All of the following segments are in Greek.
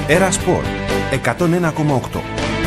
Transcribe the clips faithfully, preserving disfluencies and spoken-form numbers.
Έρα Σπορ εκατόν ένα κόμμα οκτώ.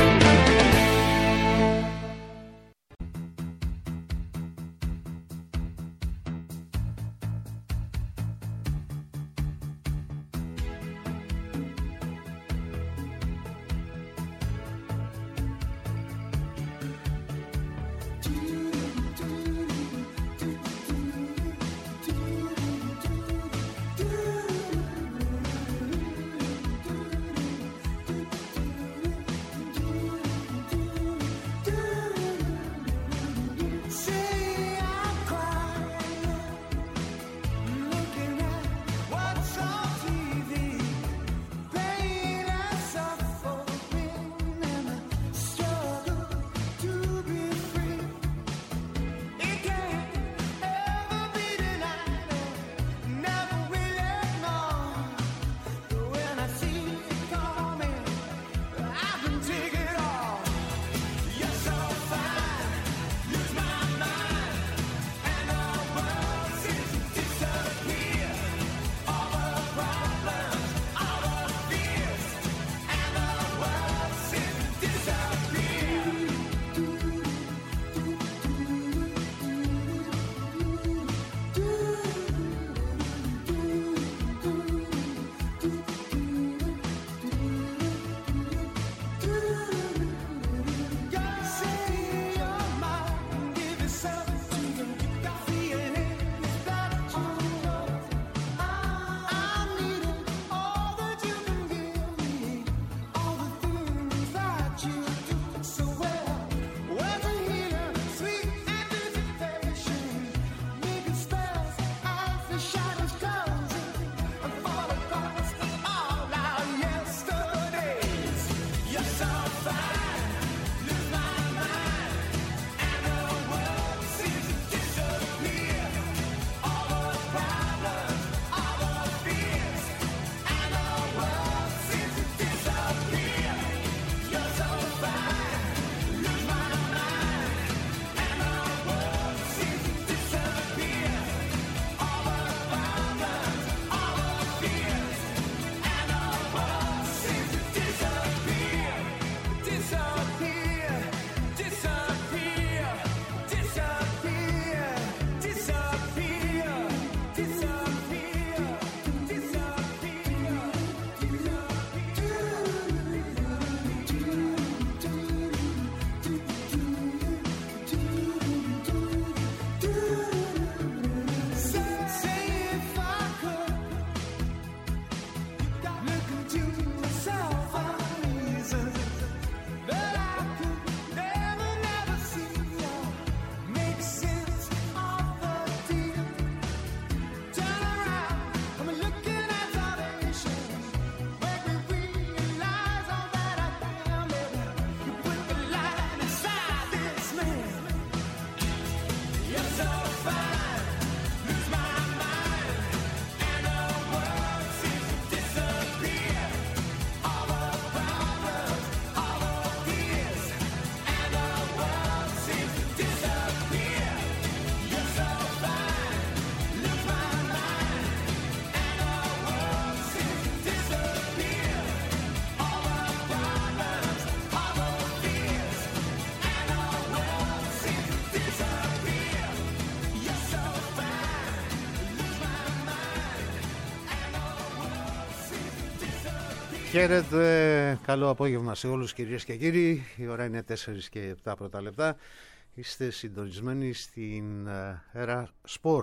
Χαίρετε, καλό απόγευμα σε όλους κυρίες και κύριοι. Η ώρα είναι τέσσερα και επτά πρώτα λεπτά. Είστε συντονισμένοι στην Έρα Σπορ.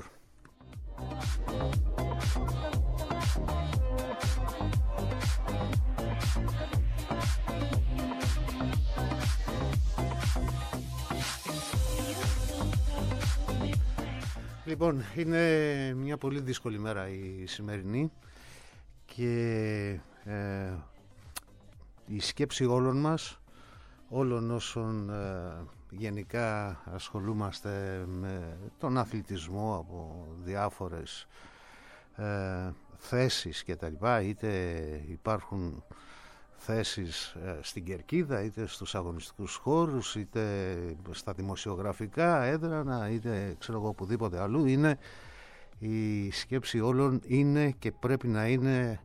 Λοιπόν, είναι μια πολύ δύσκολη μέρα η σημερινή και ε, η σκέψη όλων μας, όλων όσων ε, γενικά ασχολούμαστε με τον αθλητισμό από διάφορες ε, θέσεις και τα λοιπά, είτε υπάρχουν θέσεις ε, στην κερκίδα, είτε στους αγωνιστικούς χώρους, είτε στα δημοσιογραφικά έδρανα, είτε ξέρω εγώ οπουδήποτε αλλού, είναι η σκέψη όλων είναι και πρέπει να είναι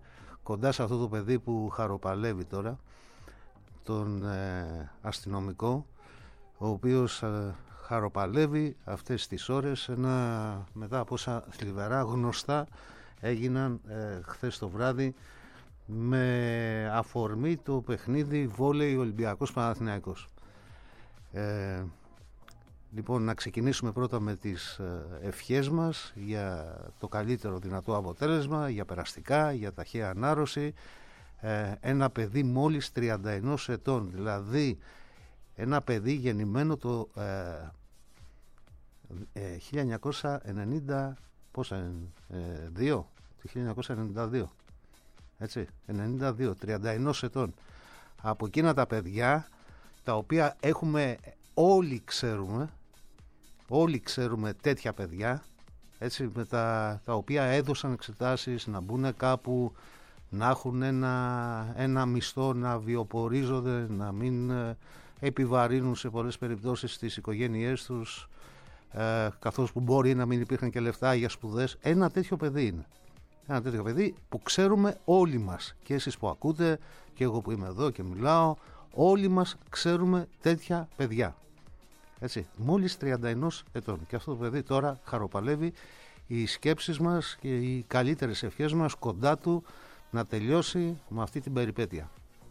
κοντά σε αυτό το παιδί που χαροπαλεύει τώρα, τον ε, αστυνομικό, ο οποίος ε, χαροπαλεύει αυτές τις ώρες ένα, μετά από όσα θλιβερά γνωστά έγιναν ε, χθες το βράδυ με αφορμή το παιχνίδι βόλεϊ Ολυμπιακός Παναθηναϊκός. Ε, λοιπόν, να ξεκινήσουμε πρώτα με τις ευχές μας για το καλύτερο δυνατό αποτέλεσμα, για περαστικά, για ταχαία ανάρρωση. Ε, ένα παιδί μόλις τριάντα ένα ετών, δηλαδή ένα παιδί γεννημένο το ε, ε, χίλια εννιακόσια ενενήντα δύο, το χίλια εννιακόσια ενενήντα δύο, έτσι, ενενήντα δύο, τριάντα ένα ετών. Από εκείνα τα παιδιά τα οποία έχουμε, όλοι ξέρουμε, όλοι ξέρουμε τέτοια παιδιά, έτσι, με τα, τα οποία έδωσαν εξετάσεις να μπουν κάπου, να έχουν ένα, ένα μισθό, να βιοπορίζονται, να μην ε, επιβαρύνουν σε πολλές περιπτώσεις τις οικογένειές τους, ε, καθώς που μπορεί να μην υπήρχαν και λεφτά για σπουδές. Ένα τέτοιο παιδί είναι. Ένα τέτοιο παιδί που ξέρουμε όλοι μας, και εσείς που ακούτε και εγώ που είμαι εδώ και μιλάω, όλοι μας ξέρουμε τέτοια παιδιά. Έτσι, μόλις τριάντα ένα ετών, και αυτό το παιδί τώρα χαροπαλεύει. Οι σκέψεις μας και οι καλύτερες ευχές μας κοντά του να τελειώσει με αυτή την περιπέτεια.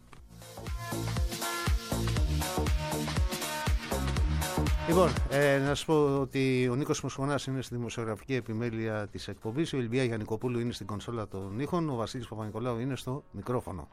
Λοιπόν, ε, να σας πω ότι ο Νίκος Μοσχονάς είναι στη δημοσιογραφική επιμέλεια της εκπομπής, η Ολυμπία Γιαννικοπούλου είναι στην κονσόλα των ήχων, ο Βασίλης Παπα-Νικολάου είναι στο μικρόφωνο.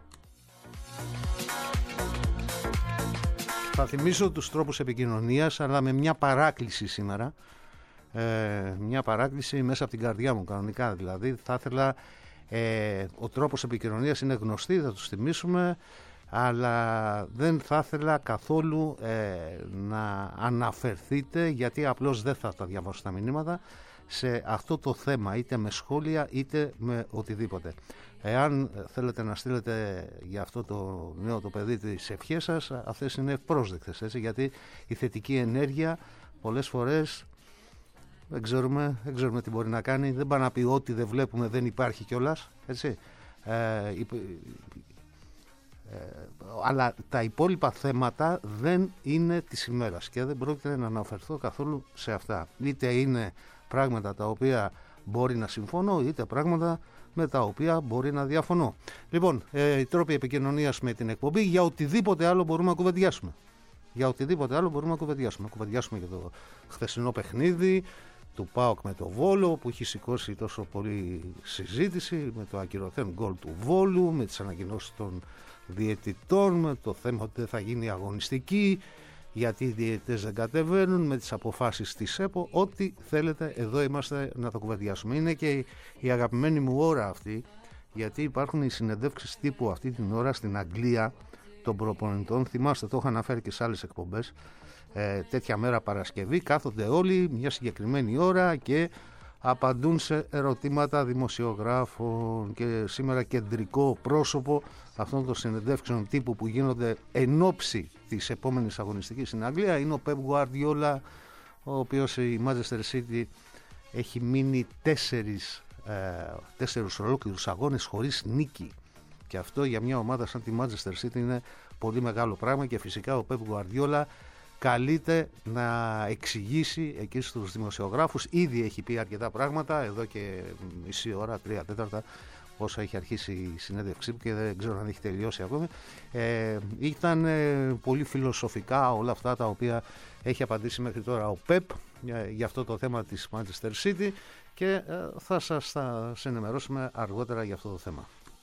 Θα θυμίσω τους τρόπους επικοινωνίας, αλλά με μια παράκληση σήμερα. Ε, μια παράκληση μέσα από την καρδιά μου, κανονικά δηλαδή. Θα ήθελα, ε, ο τρόπος επικοινωνίας είναι γνωστή, θα τους θυμίσουμε, αλλά δεν θα ήθελα καθόλου ε, να αναφερθείτε, γιατί απλώς δεν θα τα διαβάσω τα μηνύματα, σε αυτό το θέμα, είτε με σχόλια είτε με οτιδήποτε. Εάν θέλετε να στείλετε για αυτό το νέο το παιδί τις ευχές σας, αυτές είναι ευπρόσδεκτες, έτσι, γιατί η θετική ενέργεια πολλές φορές δεν ξέρουμε, δεν ξέρουμε τι μπορεί να κάνει, δεν πάει να πει ότι δεν βλέπουμε, δεν υπάρχει κιόλας, έτσι. Ε, ε, ε, αλλά τα υπόλοιπα θέματα δεν είναι της ημέρας και δεν πρόκειται να αναφερθώ καθόλου σε αυτά. Είτε είναι πράγματα τα οποία μπορεί να συμφωνώ, είτε πράγματα με τα οποία μπορεί να διαφωνώ. Λοιπόν, ε, οι τρόποι επικοινωνίας με την εκπομπή, για οτιδήποτε άλλο μπορούμε να κουβεντιάσουμε. Για οτιδήποτε άλλο μπορούμε να κουβεντιάσουμε. Να κουβεντιάσουμε για το χθεσινό παιχνίδι του ΠΑΟΚ με το Βόλο, που έχει σηκώσει τόσο πολύ συζήτηση, με το ακυρωθέν γκολ του Βόλου, με τις ανακοινώσεις των διαιτητών, με το θέμα ότι δεν θα γίνει αγωνιστική, γιατί οι διαιτητές δεν κατεβαίνουν, με τις αποφάσεις της ΕΠΟ, ό,τι θέλετε, εδώ είμαστε να το κουβεντιάσουμε. Είναι και η αγαπημένη μου ώρα αυτή, γιατί υπάρχουν οι συνεντεύξεις τύπου αυτή την ώρα στην Αγγλία των προπονητών. Θυμάστε, το έχω αναφέρει και σε άλλες εκπομπές. Ε, τέτοια μέρα Παρασκευή κάθονται όλοι μια συγκεκριμένη ώρα και απαντούν σε ερωτήματα δημοσιογράφων, και σήμερα κεντρικό πρόσωπο αυτών των συνεντεύξεων τύπου που γίνονται εν ώψη της επόμενης αγωνιστικής στην Αγγλία είναι ο Pep Guardiola, ο οποίος η Manchester City έχει μείνει τέσσερις, ε, τέσσερους ολόκληρους αγώνες χωρίς νίκη, και αυτό για μια ομάδα σαν τη Manchester City είναι πολύ μεγάλο πράγμα, και φυσικά ο Pep Guardiola καλείται να εξηγήσει εκεί στους δημοσιογράφους. Ήδη έχει πει αρκετά πράγματα εδώ και μισή ώρα, τρία τέταρτα, όσο έχει αρχίσει η συνέντευξή του, και δεν ξέρω αν έχει τελειώσει ακόμη. Ε, ήταν ε, πολύ φιλοσοφικά όλα αυτά τα οποία έχει απαντήσει μέχρι τώρα ο Pep για, για αυτό το θέμα της Manchester City, και ε, θα σας θα ενημερώσουμε αργότερα για αυτό το θέμα.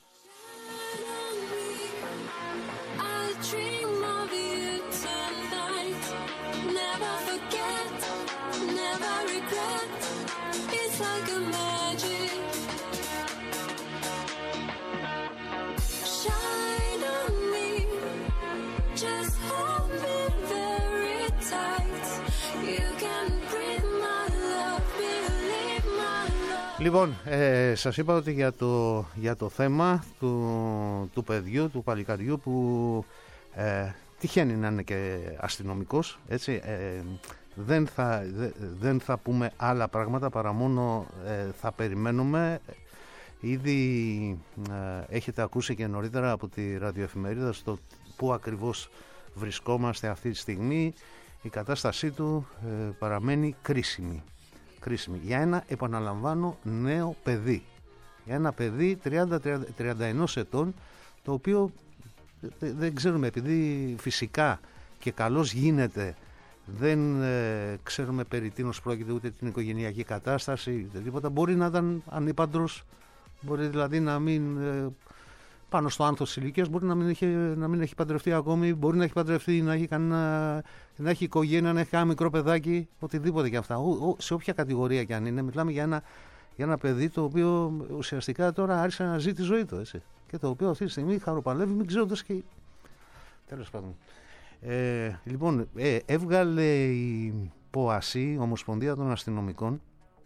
Λοιπόν, ε, σας είπα ότι για το, για το θέμα του, του παιδιού, του παλικαριού που ε, τυχαίνει να είναι και αστυνομικός, έτσι, ε, δεν, θα, δε, δεν θα πούμε άλλα πράγματα παρά μόνο ε, θα περιμένουμε. Ήδη ε, έχετε ακούσει και νωρίτερα από τη ραδιοεφημερίδα στο πού ακριβώς βρισκόμαστε αυτή τη στιγμή. Η κατάστασή του ε, παραμένει κρίσιμη. κρίσιμη. Για ένα, επαναλαμβάνω, νέο παιδί. Για ένα παιδί τριάντα με τριάντα ένα ετών, το οποίο δεν ξέρουμε, επειδή φυσικά και καλώς γίνεται, δεν ε, ξέρουμε περί τίνος πρόκειται, ούτε την οικογενειακή κατάσταση, ούτε τίποτα. Μπορεί να ήταν ανήπαντρος, μπορεί δηλαδή να μην, ε, πάνω στο άνθος της ηλικίας, μπορεί να μην, έχει, να μην έχει παντρευτεί ακόμη, μπορεί να έχει παντρευτεί, να έχει, κανένα, να έχει οικογένεια, να έχει ένα μικρό παιδάκι, οτιδήποτε και αυτά. Ο, ο, σε όποια κατηγορία κι αν είναι, μιλάμε για ένα, για ένα παιδί το οποίο ουσιαστικά τώρα άρχισε να ζει τη ζωή του, έτσι. Και το οποίο αυτή τη στιγμή χαροπαλεύει, μην ξέροντας και... Τέλος πάντων. Ε, λοιπόν, ε, έβγαλε η ΠΟΑΣΗ, η Ομοσπονδία των Αστυνομικών,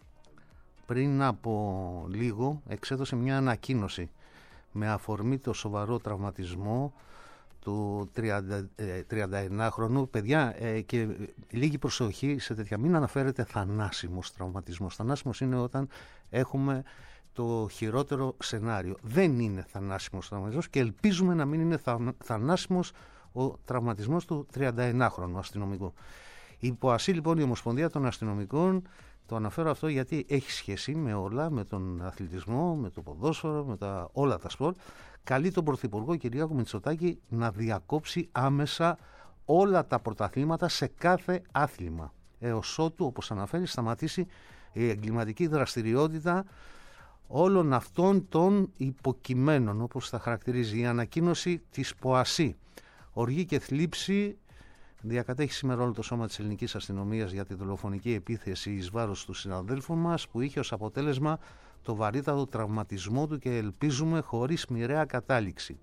πριν από λίγο εξέδωσε μια ανακοίνωση με αφορμή το σοβαρό τραυματισμό του τριανταεννάχρονου. Παιδιά, ε, και λίγη προσοχή σε τέτοια, μην αναφέρετε θανάσιμος τραυματισμός. Θανάσιμος είναι όταν έχουμε το χειρότερο σενάριο. Δεν είναι θανάσιμος τραυματισμός και ελπίζουμε να μην είναι θα, θανάσιμος ο τραυματισμός του τριανταεννάχρονου αστυνομικού. Η ΠΟΑΣΗ, λοιπόν, η Ομοσπονδία των Αστυνομικών, το αναφέρω αυτό γιατί έχει σχέση με όλα, με τον αθλητισμό, με το ποδόσφαιρο, με τα, όλα τα σπορ. Καλεί τον Πρωθυπουργό Κυριάκο Μητσοτάκη να διακόψει άμεσα όλα τα πρωταθλήματα σε κάθε άθλημα, έως ότου, όπως αναφέρει, σταματήσει η εγκληματική δραστηριότητα όλων αυτών των υποκειμένων, όπως τα χαρακτηρίζει η ανακοίνωση της ΠΟΑΣΗ. Οργή και θλίψη διακατέχει σήμερα όλο το σώμα της ελληνικής αστυνομίας για τη δολοφονική επίθεση εις βάρος του συναδέλφου μας, που είχε ως αποτέλεσμα το βαρύτατο τραυματισμό του και ελπίζουμε χωρίς μοιραία κατάληξη.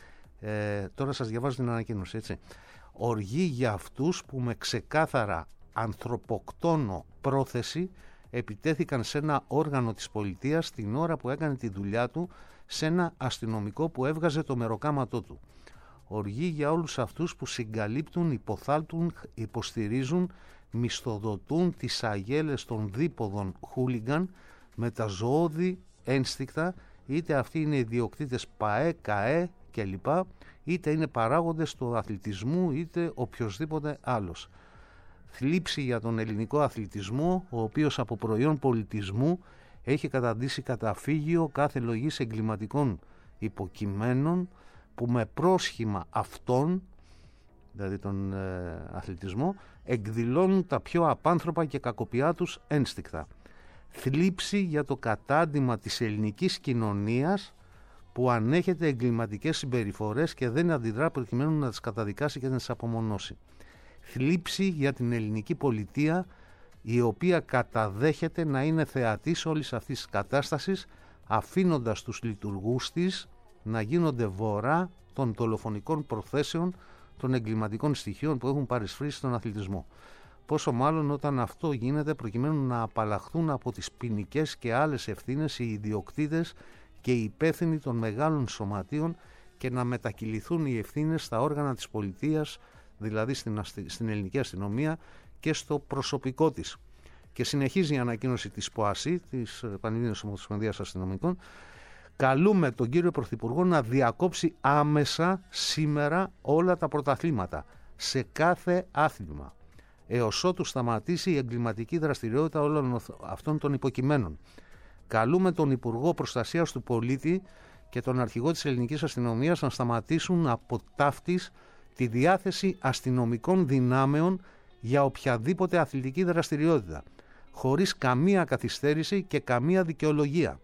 Ε, τώρα σας διαβάζω την ανακοίνωση, έτσι. Οργή για αυτούς που με ξεκάθαρα ανθρωποκτόνο πρόθεση επιτέθηκαν σε ένα όργανο της πολιτείας την ώρα που έκανε τη δουλειά του, σε ένα αστυνομικό που έβγαζε το μεροκάματό του. Οργή για όλους αυτούς που συγκαλύπτουν, υποθάλπτουν, υποστηρίζουν, μισθοδοτούν τις αγέλες των δίποδων χούλιγκαν με τα ζωώδη ένστικτα, είτε αυτοί είναι ιδιοκτήτες ΠΑΕ, ΚΑΕ κλπ, είτε είναι παράγοντες του αθλητισμού, είτε οποιοσδήποτε άλλος. Θλίψη για τον ελληνικό αθλητισμό, ο οποίος από προϊόν πολιτισμού έχει καταντήσει καταφύγιο κάθε λογής εγκληματικών υποκειμένων, που με πρόσχημα αυτών, δηλαδή τον ε, αθλητισμό, εκδηλώνουν τα πιο απάνθρωπα και κακοποιά τους ένστικτα. Θλίψη για το κατάντημα της ελληνικής κοινωνίας που ανέχεται εγκληματικές συμπεριφορές και δεν αντιδρά προκειμένου να τις καταδικάσει και να τις απομονώσει. Θλίψη για την ελληνική πολιτεία, η οποία καταδέχεται να είναι θεατής όλης αυτής της κατάστασης, αφήνοντας τους λειτουργούς της να γίνονται βορρά των δολοφονικών προθέσεων των εγκληματικών στοιχείων που έχουν παρισφρήσει στον αθλητισμό. Πόσο μάλλον όταν αυτό γίνεται προκειμένου να απαλλαχθούν από τις ποινικές και άλλες ευθύνες οι ιδιοκτήτες και οι υπεύθυνοι των μεγάλων σωματείων και να μετακυληθούν οι ευθύνες στα όργανα της πολιτείας, δηλαδή στην, αστι... στην ελληνική αστυνομία και στο προσωπικό της. Και συνεχίζει η ανακοίνωση της ΠΟΑΣΗ, της Πανελλήνιας Ομοσπονδίας Αστυνομικών. Καλούμε τον κύριο Πρωθυπουργό να διακόψει άμεσα σήμερα όλα τα πρωταθλήματα, σε κάθε άθλημα, έως ότου σταματήσει η εγκληματική δραστηριότητα όλων αυτών των υποκειμένων. Καλούμε τον Υπουργό Προστασίας του Πολίτη και τον Αρχηγό της Ελληνικής Αστυνομίας να σταματήσουν από ταύτης τη διάθεση αστυνομικών δυνάμεων για οποιαδήποτε αθλητική δραστηριότητα, χωρίς καμία καθυστέρηση και καμία δικαιολογία.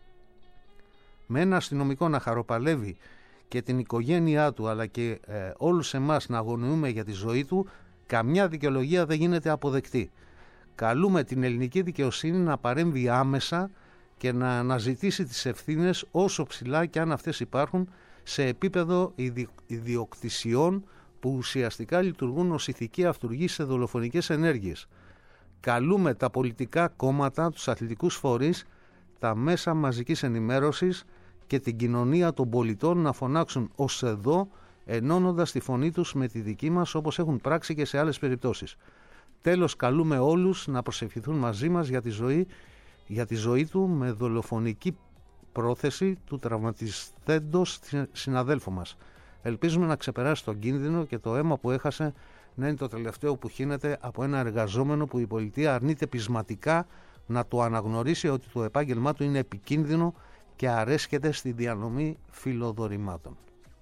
Με ένα αστυνομικό να χαροπαλεύει και την οικογένειά του, αλλά και ε, όλους εμάς να αγωνιούμε για τη ζωή του, καμιά δικαιολογία δεν γίνεται αποδεκτή. Καλούμε την ελληνική δικαιοσύνη να παρέμβει άμεσα και να αναζητήσει τις ευθύνες, όσο ψηλά και αν αυτές υπάρχουν, σε επίπεδο ιδι... ιδιοκτησιών που ουσιαστικά λειτουργούν ως ηθική αυτουργή σε δολοφονικές ενέργειες. Καλούμε τα πολιτικά κόμματα, τους αθλητικούς φορείς, τα μέσα μαζικής ενημέρωσης και την κοινωνία των πολιτών να φωνάξουν ως εδώ, ενώνοντας τη φωνή τους με τη δική μας, όπως έχουν πράξει και σε άλλες περιπτώσεις. Τέλος, καλούμε όλους να προσευχηθούν μαζί μας για τη ζωή, για τη ζωή του με δολοφονική πρόθεση του τραυματιστέντος συναδέλφου μας. Ελπίζουμε να ξεπεράσει τον κίνδυνο και το αίμα που έχασε να είναι το τελευταίο που χύνεται από ένα εργαζόμενο που η πολιτεία αρνείται πεισματικά να του αναγνωρίσει ότι το επάγγελμά του είναι επικίνδυνο και αρέσκεται στη διανομή φιλοδορημάτων.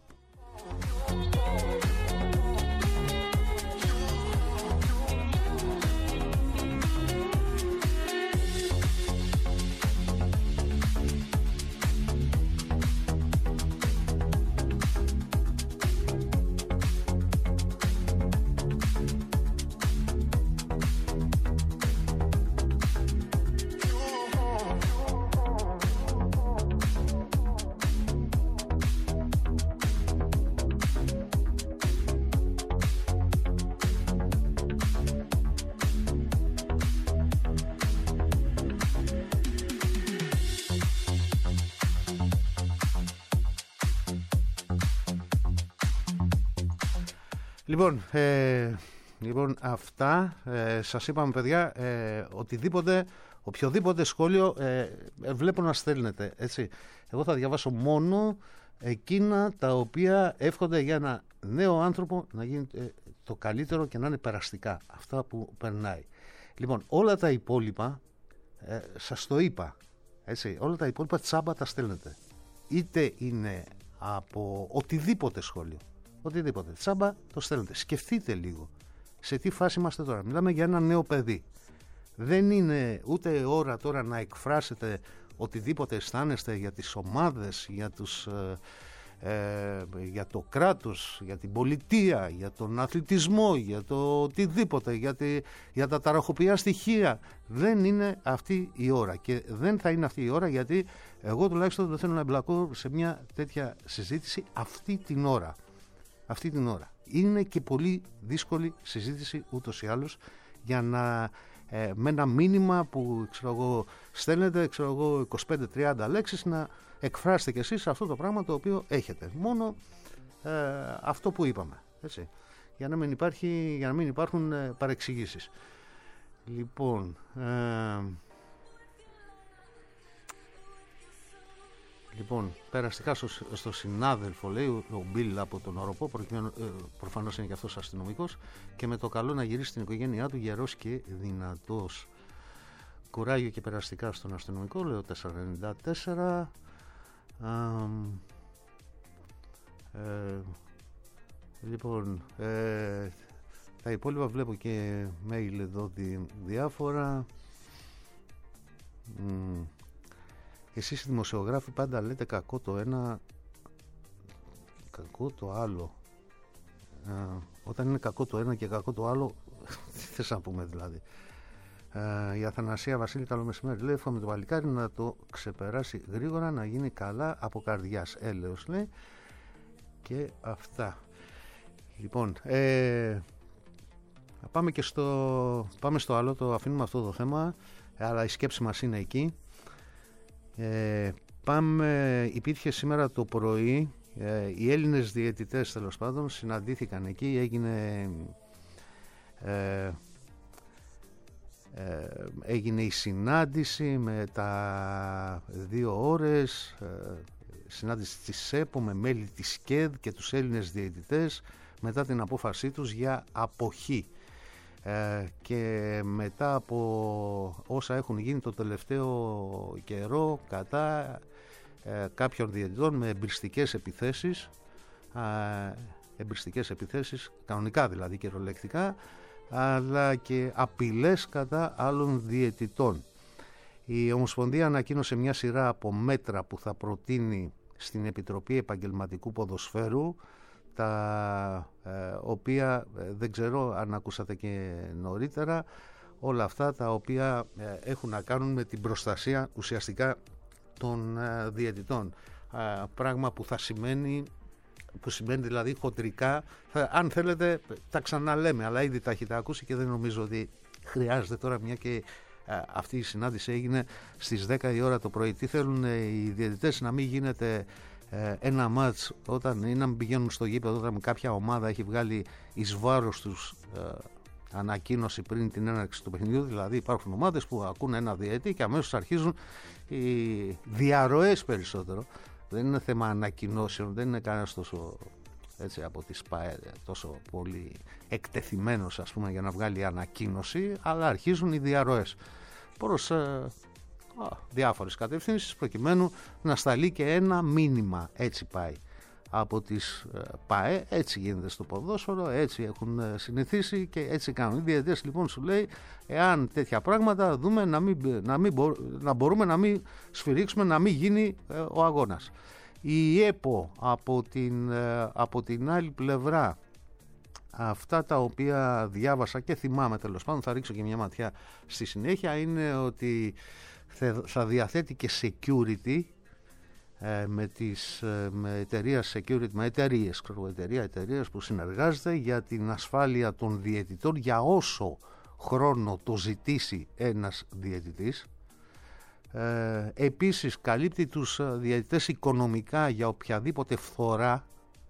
Λοιπόν, ε, λοιπόν αυτά ε, σας είπαμε παιδιά, ε, οτιδήποτε, οποιοδήποτε σχόλιο ε, ε, βλέπω να στέλνετε, έτσι. Εγώ θα διαβάσω μόνο εκείνα τα οποία εύχονται για ένα νέο άνθρωπο να γίνει ε, το καλύτερο και να είναι περαστικά, αυτά που περνάει. Λοιπόν, όλα τα υπόλοιπα, ε, σας το είπα, έτσι, όλα τα υπόλοιπα τσάμπα τα στέλνετε. Είτε είναι από οτιδήποτε σχόλιο, οτιδήποτε, τσάμπα το στέλνετε. Σκεφτείτε λίγο σε τι φάση είμαστε τώρα. Μιλάμε για ένα νέο παιδί. Δεν είναι ούτε ώρα τώρα να εκφράσετε οτιδήποτε αισθάνεστε για τις ομάδες, για, τους, ε, ε, για το κράτος, για την πολιτεία, για τον αθλητισμό, για το οτιδήποτε, για, τη, για τα ταραχοποιά στοιχεία. Δεν είναι αυτή η ώρα και δεν θα είναι αυτή η ώρα, γιατί εγώ τουλάχιστον δεν θέλω να εμπλακώ σε μια τέτοια συζήτηση αυτή την ώρα. Αυτή την ώρα. Είναι και πολύ δύσκολη συζήτηση ούτως ή άλλως, για να ε, με ένα μήνυμα που ξέρω εγώ, στέλνετε ξέρω εγώ, είκοσι πέντε τριάντα λέξεις να εκφράσετε κι εσείς αυτό το πράγμα το οποίο έχετε. Μόνο ε, αυτό που είπαμε. Έτσι. Για, να μην υπάρχει, για να μην υπάρχουν ε, παρεξηγήσεις. Λοιπόν... Ε, Λοιπόν, περαστικά στο, στο συνάδελφο, λέει ο Μπιλ από τον Οροπό, προκειμένου, ε, προφανώς είναι και αυτός αστυνομικός, και με το καλό να γυρίσει στην οικογένειά του γερός και δυνατός. Κουράγιο και περαστικά στον αστυνομικό, λέει ο τετρακόσια ενενήντα τέσσερα. Α, ε, λοιπόν, ε, τα υπόλοιπα βλέπω και mail εδώ δι, διάφορα. Μ, Εσείς οι δημοσιογράφοι πάντα λέτε κακό το ένα, κακό το άλλο. Ε, όταν είναι κακό το ένα και κακό το άλλο, τι θες να πούμε δηλαδή. Ε, η Αθανασία Βασίλη, καλό μεσημέρι, λέει, εύχομαι το παλικάρι να το ξεπεράσει γρήγορα, να γίνει καλά από καρδιάς. Έλεος, λέει. Και αυτά. Λοιπόν, ε, πάμε και στο, πάμε στο άλλο, το αφήνουμε αυτό το θέμα, αλλά η σκέψη μας είναι εκεί. Ε, πάμε, υπήρχε σήμερα το πρωί, ε, οι Έλληνες διαιτητές τέλος πάντων συναντήθηκαν εκεί, έγινε ε, ε, έγινε η συνάντηση με τα δύο ώρες, ε, συνάντηση της ΣΕΠΟ με μέλη της ΚΕΔ και τους Έλληνες διαιτητές μετά την απόφασή τους για αποχή. Ε, και μετά από όσα έχουν γίνει το τελευταίο καιρό κατά ε, κάποιων διαιτητών με εμπριστικές επιθέσεις, ε, εμπριστικές επιθέσεις κανονικά δηλαδή κυριολεκτικά, αλλά και απειλές κατά άλλων διαιτητών. Η Ομοσπονδία ανακοίνωσε μια σειρά από μέτρα που θα προτείνει στην Επιτροπή Επαγγελματικού Ποδοσφαίρου, τα ε, οποία ε, δεν ξέρω αν ακούσατε και νωρίτερα, όλα αυτά τα οποία ε, έχουν να κάνουν με την προστασία ουσιαστικά των ε, διαιτητών, ε, πράγμα που θα σημαίνει που σημαίνει δηλαδή χοντρικά, θα, αν θέλετε τα ξαναλέμε, αλλά ήδη τα έχετε ακούσει και δεν νομίζω ότι χρειάζεται τώρα, μια και ε, αυτή η συνάντηση έγινε στις δέκα η ώρα το πρωί. Τι θέλουν ε, οι διαιτητές? Να μην γίνεται ένα μάτς όταν, ή να μην πηγαίνουν στο γήπεδο όταν κάποια ομάδα έχει βγάλει εις βάρος τους ε, ανακοίνωση πριν την έναρξη του παιχνιδιού. Δηλαδή υπάρχουν ομάδες που ακούν ένα διαιτή και αμέσως αρχίζουν οι διαρροές περισσότερο. Δεν είναι θέμα ανακοινώσεων, δεν είναι κανένας τόσο έτσι, από τη ΣΠΑΕ τόσο πολύ εκτεθειμένος, ας πούμε, για να βγάλει ανακοίνωση, αλλά αρχίζουν οι διαρροές προς ε, α, διάφορες κατευθύνσεις προκειμένου να σταλεί και ένα μήνυμα. Έτσι πάει από τις ε, ΠΑΕ, έτσι γίνεται στο ποδόσφαιρο, έτσι έχουν ε, συνηθίσει και έτσι κάνουν. Οι διαιτητές λοιπόν σου λέει, εάν τέτοια πράγματα δούμε να, μην, να, μην μπο, να μπορούμε να μην σφυρίξουμε, να μην γίνει ε, ο αγώνας. Η ΕΠΟ από την, ε, από την άλλη πλευρά, αυτά τα οποία διάβασα και θυμάμαι, τέλος πάντων θα ρίξω και μια ματιά στη συνέχεια, είναι ότι θα διαθέτει και security ε, με, τις, ε, με εταιρεία security, με εταιρείες, ξέρω, εταιρεία, εταιρείες που συνεργάζεται για την ασφάλεια των διαιτητών για όσο χρόνο το ζητήσει ένας διαιτητής. Ε, επίσης καλύπτει τους διαιτητές οικονομικά για οποιαδήποτε φθορά,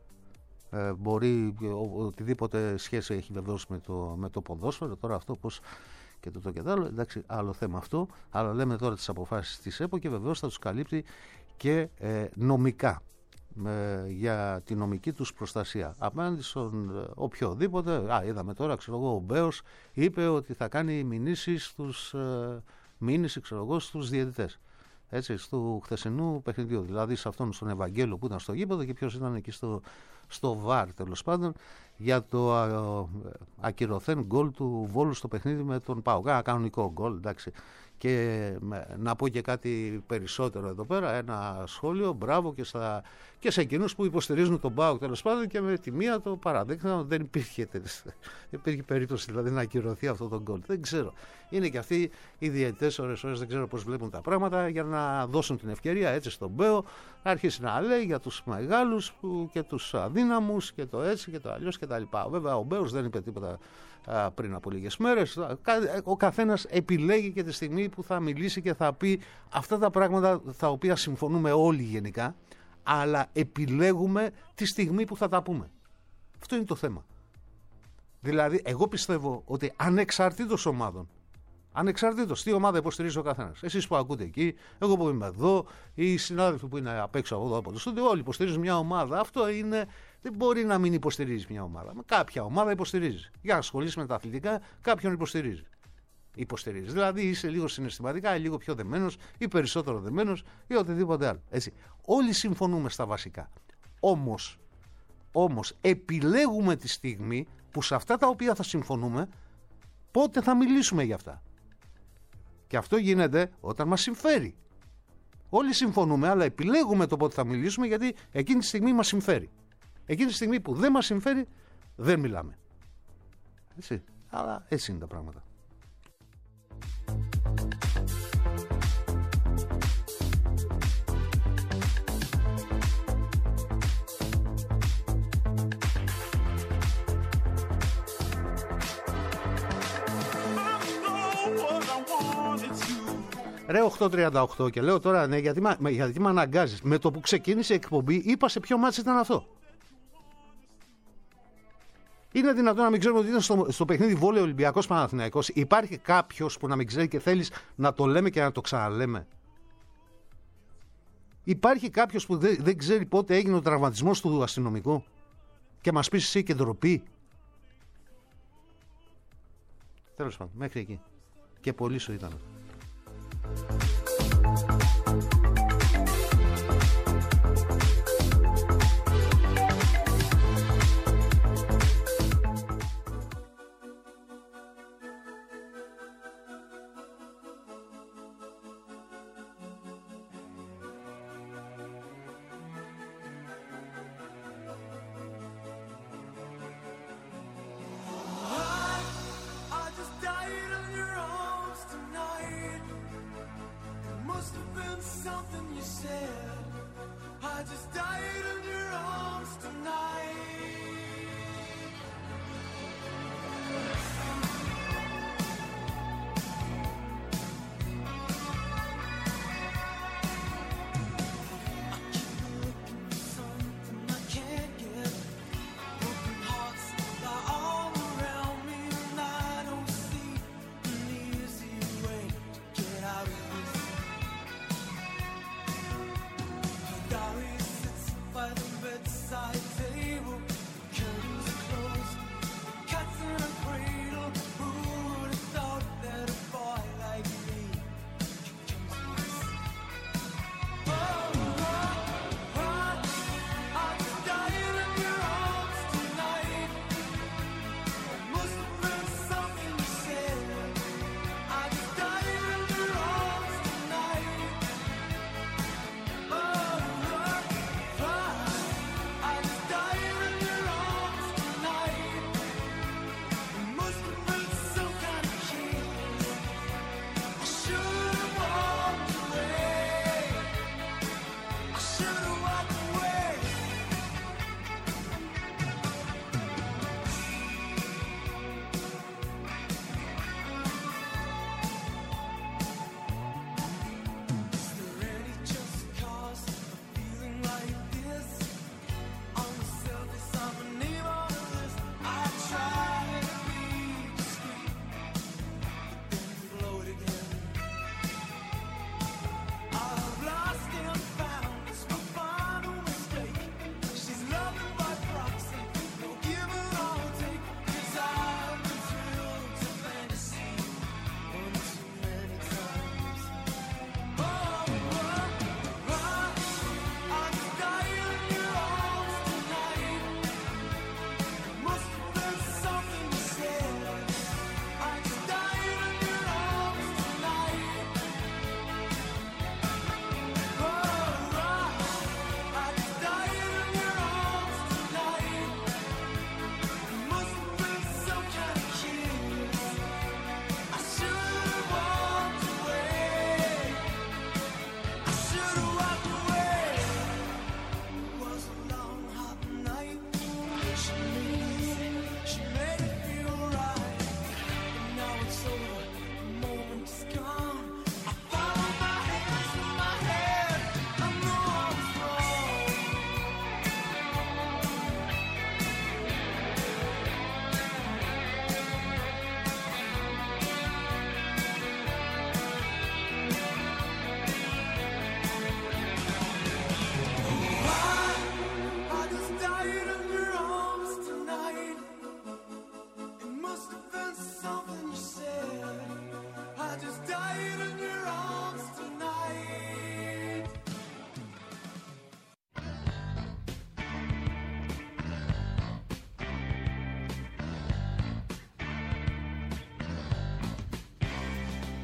ε, μπορεί ο, οτιδήποτε σχέση έχει βεβαίως με το, με το ποδόσφαιρο. Τώρα αυτό πως και το το και το άλλο, εντάξει, άλλο θέμα αυτό, αλλά λέμε τώρα τις αποφάσεις της ΕΠΟ και βεβαίως θα τους καλύπτει και ε, νομικά ε, για τη νομική τους προστασία απέναντι στον ε, οποιοδήποτε. Α, είδαμε τώρα, ξέρω εγώ, ο Μπέος είπε ότι θα κάνει μηνύσεις στους ε, μήνυση, ξέρω εγώ, στους διαιτητές. Έτσι, του χθεσινού παιχνιδιού. Δηλαδή σε αυτόν στον Ευαγγέλο που ήταν στο γήπεδο και ποιος ήταν εκεί στο, στο ΒΑΡ, τέλος πάντων, για το α, α, ακυρωθέν γκολ του Βόλου στο παιχνίδι με τον ΠΑΟΚ. Α, κανονικό γκολ, εντάξει. Και να πω και κάτι περισσότερο εδώ πέρα, ένα σχόλιο, μπράβο και, στα, και σε εκείνους που υποστηρίζουν τον ΠΑΟΚ, τέλος πάντων, και με τη μία το παραδείξαν, δεν υπήρχε, δεν υπήρχε περίπτωση δηλαδή να ακυρωθεί αυτό το γκολ. Δεν ξέρω. Είναι και αυτοί οι διαιτητές ώρες ώρες δεν ξέρω πώς βλέπουν τα πράγματα, για να δώσουν την ευκαιρία έτσι στον Μπέο να αρχίσει να λέει για τους μεγάλους και τους αδύναμους και το έτσι και το αλλιώς και τα λοιπά. Βέβαια ο Μπέος δεν είπε τίποτα πριν από λίγες μέρες. Ο καθένας επιλέγει και τη στιγμή που θα μιλήσει και θα πει αυτά τα πράγματα τα οποία συμφωνούμε όλοι γενικά, αλλά επιλέγουμε τη στιγμή που θα τα πούμε. Αυτό είναι το θέμα. Δηλαδή εγώ πιστεύω ότι ανεξαρτήτως ομάδων, ανεξαρτήτως τι ομάδα υποστηρίζει ο καθένας, εσείς που ακούτε εκεί, εγώ που είμαι εδώ, οι συνάδελφοι που είναι απ' έξω από εδώ από το στούντιο, όλοι υποστηρίζουν μια ομάδα. Αυτό είναι, δεν μπορεί να μην υποστηρίζει μια ομάδα. Κάποια ομάδα υποστηρίζει. Για να ασχολείσαι με τα αθλητικά, κάποιον υποστηρίζει. Υποστηρίζει. Δηλαδή είσαι λίγο συναισθηματικά, λίγο πιο δεμένος ή περισσότερο δεμένος ή οτιδήποτε άλλο. Έτσι. Όλοι συμφωνούμε στα βασικά. Όμως, όμως επιλέγουμε τη στιγμή που σε αυτά τα οποία θα συμφωνούμε, πότε θα μιλήσουμε για αυτά. Και αυτό γίνεται όταν μας συμφέρει. Όλοι συμφωνούμε, αλλά επιλέγουμε το πότε θα μιλήσουμε, γιατί εκείνη τη στιγμή μας συμφέρει. Εκείνη τη στιγμή που δεν μας συμφέρει, δεν μιλάμε. Έτσι. Αλλά έτσι είναι τα πράγματα. Ρε οκτώ τριάντα οκτώ και λέω τώρα, ναι, γιατί, γιατί με αναγκάζεις. Με το που ξεκίνησε η εκπομπή είπα σε ποιο μάτς ήταν αυτό. Είναι δυνατόν να μην ξέρουμε ότι ήταν στο, στο παιχνίδι Βόλεϊ Ολυμπιακός Παναθηναϊκός? Υπάρχει κάποιος που να μην ξέρει και θέλεις να το λέμε και να το ξαναλέμε? Υπάρχει κάποιος που δεν, δεν ξέρει πότε έγινε ο τραυματισμός του αστυνομικού και μας πεις εσύ και ντροπή? Τέλος πάντων, μέχρι εκεί. Και πολύ σου ήταν.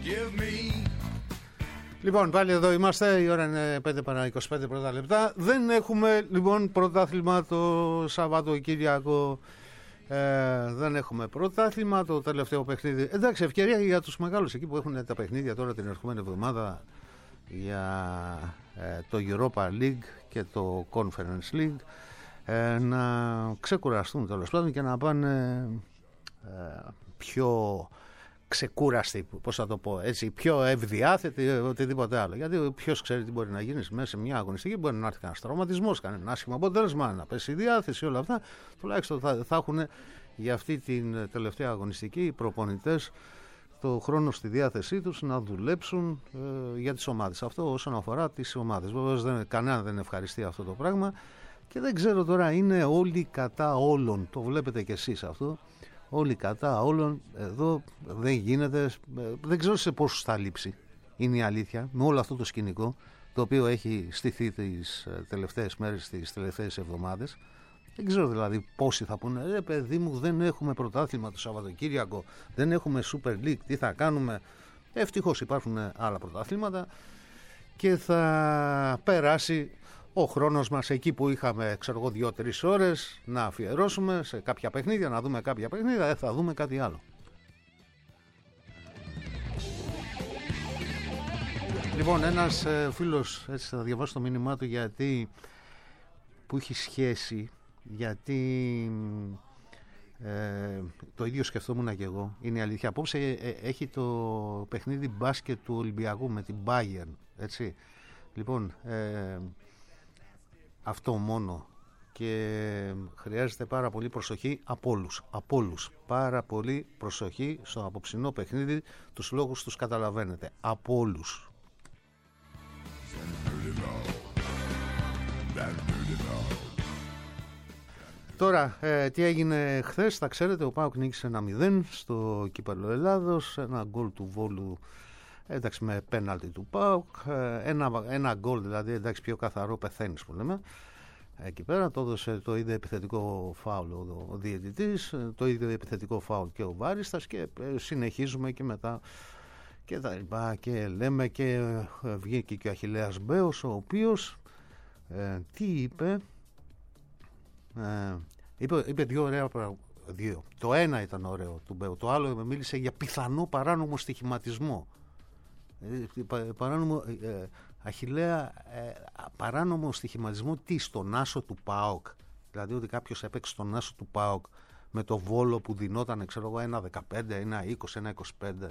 Λοιπόν, πάλι εδώ είμαστε, η ώρα είναι πέντε παρά είκοσι πέντε πρώτα λεπτά. Δεν έχουμε λοιπόν πρωτάθλημα το Σαββατοκύριακο. Ε, δεν έχουμε πρωτάθλημα, το τελευταίο παιχνίδι. Εντάξει, ευκαιρία για τους μεγάλους εκεί που έχουν τα παιχνίδια τώρα την ερχόμενη εβδομάδα για ε, το Europa League και το Conference League, ε, να ξεκουραστούν τέλος πάντων και να πάνε ε, πιο ξεκούραστοι, πώς θα το πω έτσι, πιο ευδιάθετοι, οτιδήποτε άλλο. Γιατί ποιος ξέρει τι μπορεί να γίνει μέσα σε μια αγωνιστική, μπορεί να έρθει κανένα τραυματισμός, κανένα άσχημο αποτέλεσμα, να πέσει η διάθεση, όλα αυτά. Τουλάχιστον θα, θα έχουν για αυτή την τελευταία αγωνιστική οι προπονητές το χρόνο στη διάθεσή τους να δουλέψουν ε, για τις ομάδες. Αυτό όσον αφορά τις ομάδες. Βέβαια δεν, κανένα δεν ευχαριστεί αυτό το πράγμα και δεν ξέρω τώρα, είναι όλοι κατά όλων. Το βλέπετε κι εσείς αυτό. Όλοι κατά όλων. Εδώ δεν γίνεται. Δεν ξέρω σε πόσους θα λείψει. Είναι η αλήθεια. Με όλο αυτό το σκηνικό το οποίο έχει στηθεί τις τελευταίες μέρες, τις τελευταίες εβδομάδες. Δεν ξέρω δηλαδή πόσοι θα πούνε ρε παιδί μου, δεν έχουμε πρωτάθλημα το Σαββατοκύριακο, δεν έχουμε Super League, τι θα κάνουμε. Ευτυχώς υπάρχουν άλλα πρωταθλήματα και θα περάσει ο χρόνος μας εκεί που είχαμε, ξέρω εγώ, δύο-τρεις ώρες να αφιερώσουμε σε κάποια παιχνίδια, να δούμε κάποια παιχνίδια, δεν θα δούμε κάτι άλλο. Λοιπόν, ένας ε, φίλος, έτσι θα διαβάσω το μήνυμά του, γιατί που έχει σχέση, γιατί ε, το ίδιο σκεφτόμουν και εγώ, είναι η αλήθεια. Απόψε ε, έχει το παιχνίδι μπάσκετ του Ολυμπιακού με την Bayern, έτσι. Λοιπόν, ε, αυτό μόνο, και χρειάζεται πάρα πολύ προσοχή από όλους, από όλους. Πάρα πολύ προσοχή στο απόψινό παιχνίδι, τους λόγους τους καταλαβαίνετε, από όλους. Τώρα, ε, τι έγινε χθες, θα ξέρετε, ο ΠΑΟΚ νίκησε ένα μηδέν στο Κύπελλο Ελλάδος, ένα γκολ του Βόλου, εντάξει, με πέναλτι του ΠΑΟΚ, ένα, ένα γκολ δηλαδή, εντάξει, πιο καθαρό πεθαίνεις που λέμε. Εκεί πέρα το έδωσε το ίδιο επιθετικό φάουλ ο, ο διαιτητής, το ίδιο επιθετικό φάουλ και ο Βάριστας, και συνεχίζουμε και μετά και τα λοιπά, και λέμε, και βγήκε και ο Αχιλλέας Μπέος, ο οποίος ε, τι είπε, ε, είπε, είπε δύο ωραία πράγματα. Δύο. Το ένα ήταν ωραίο του Μπέου, το άλλο μίλησε για πιθανό παράνομο στοιχηματισμό. Ε, παράνομο, ε, Αχιλλέα, ε, παράνομο στοιχηματισμό τι, στον άσο του ΠΑΟΚ, δηλαδή ότι κάποιος έπαιξε στον άσο του ΠΑΟΚ με το Βόλο που δινόταν, ξέρω εγώ, ένα δεκαπέντε, ένα είκοσι, ένα είκοσι πέντε.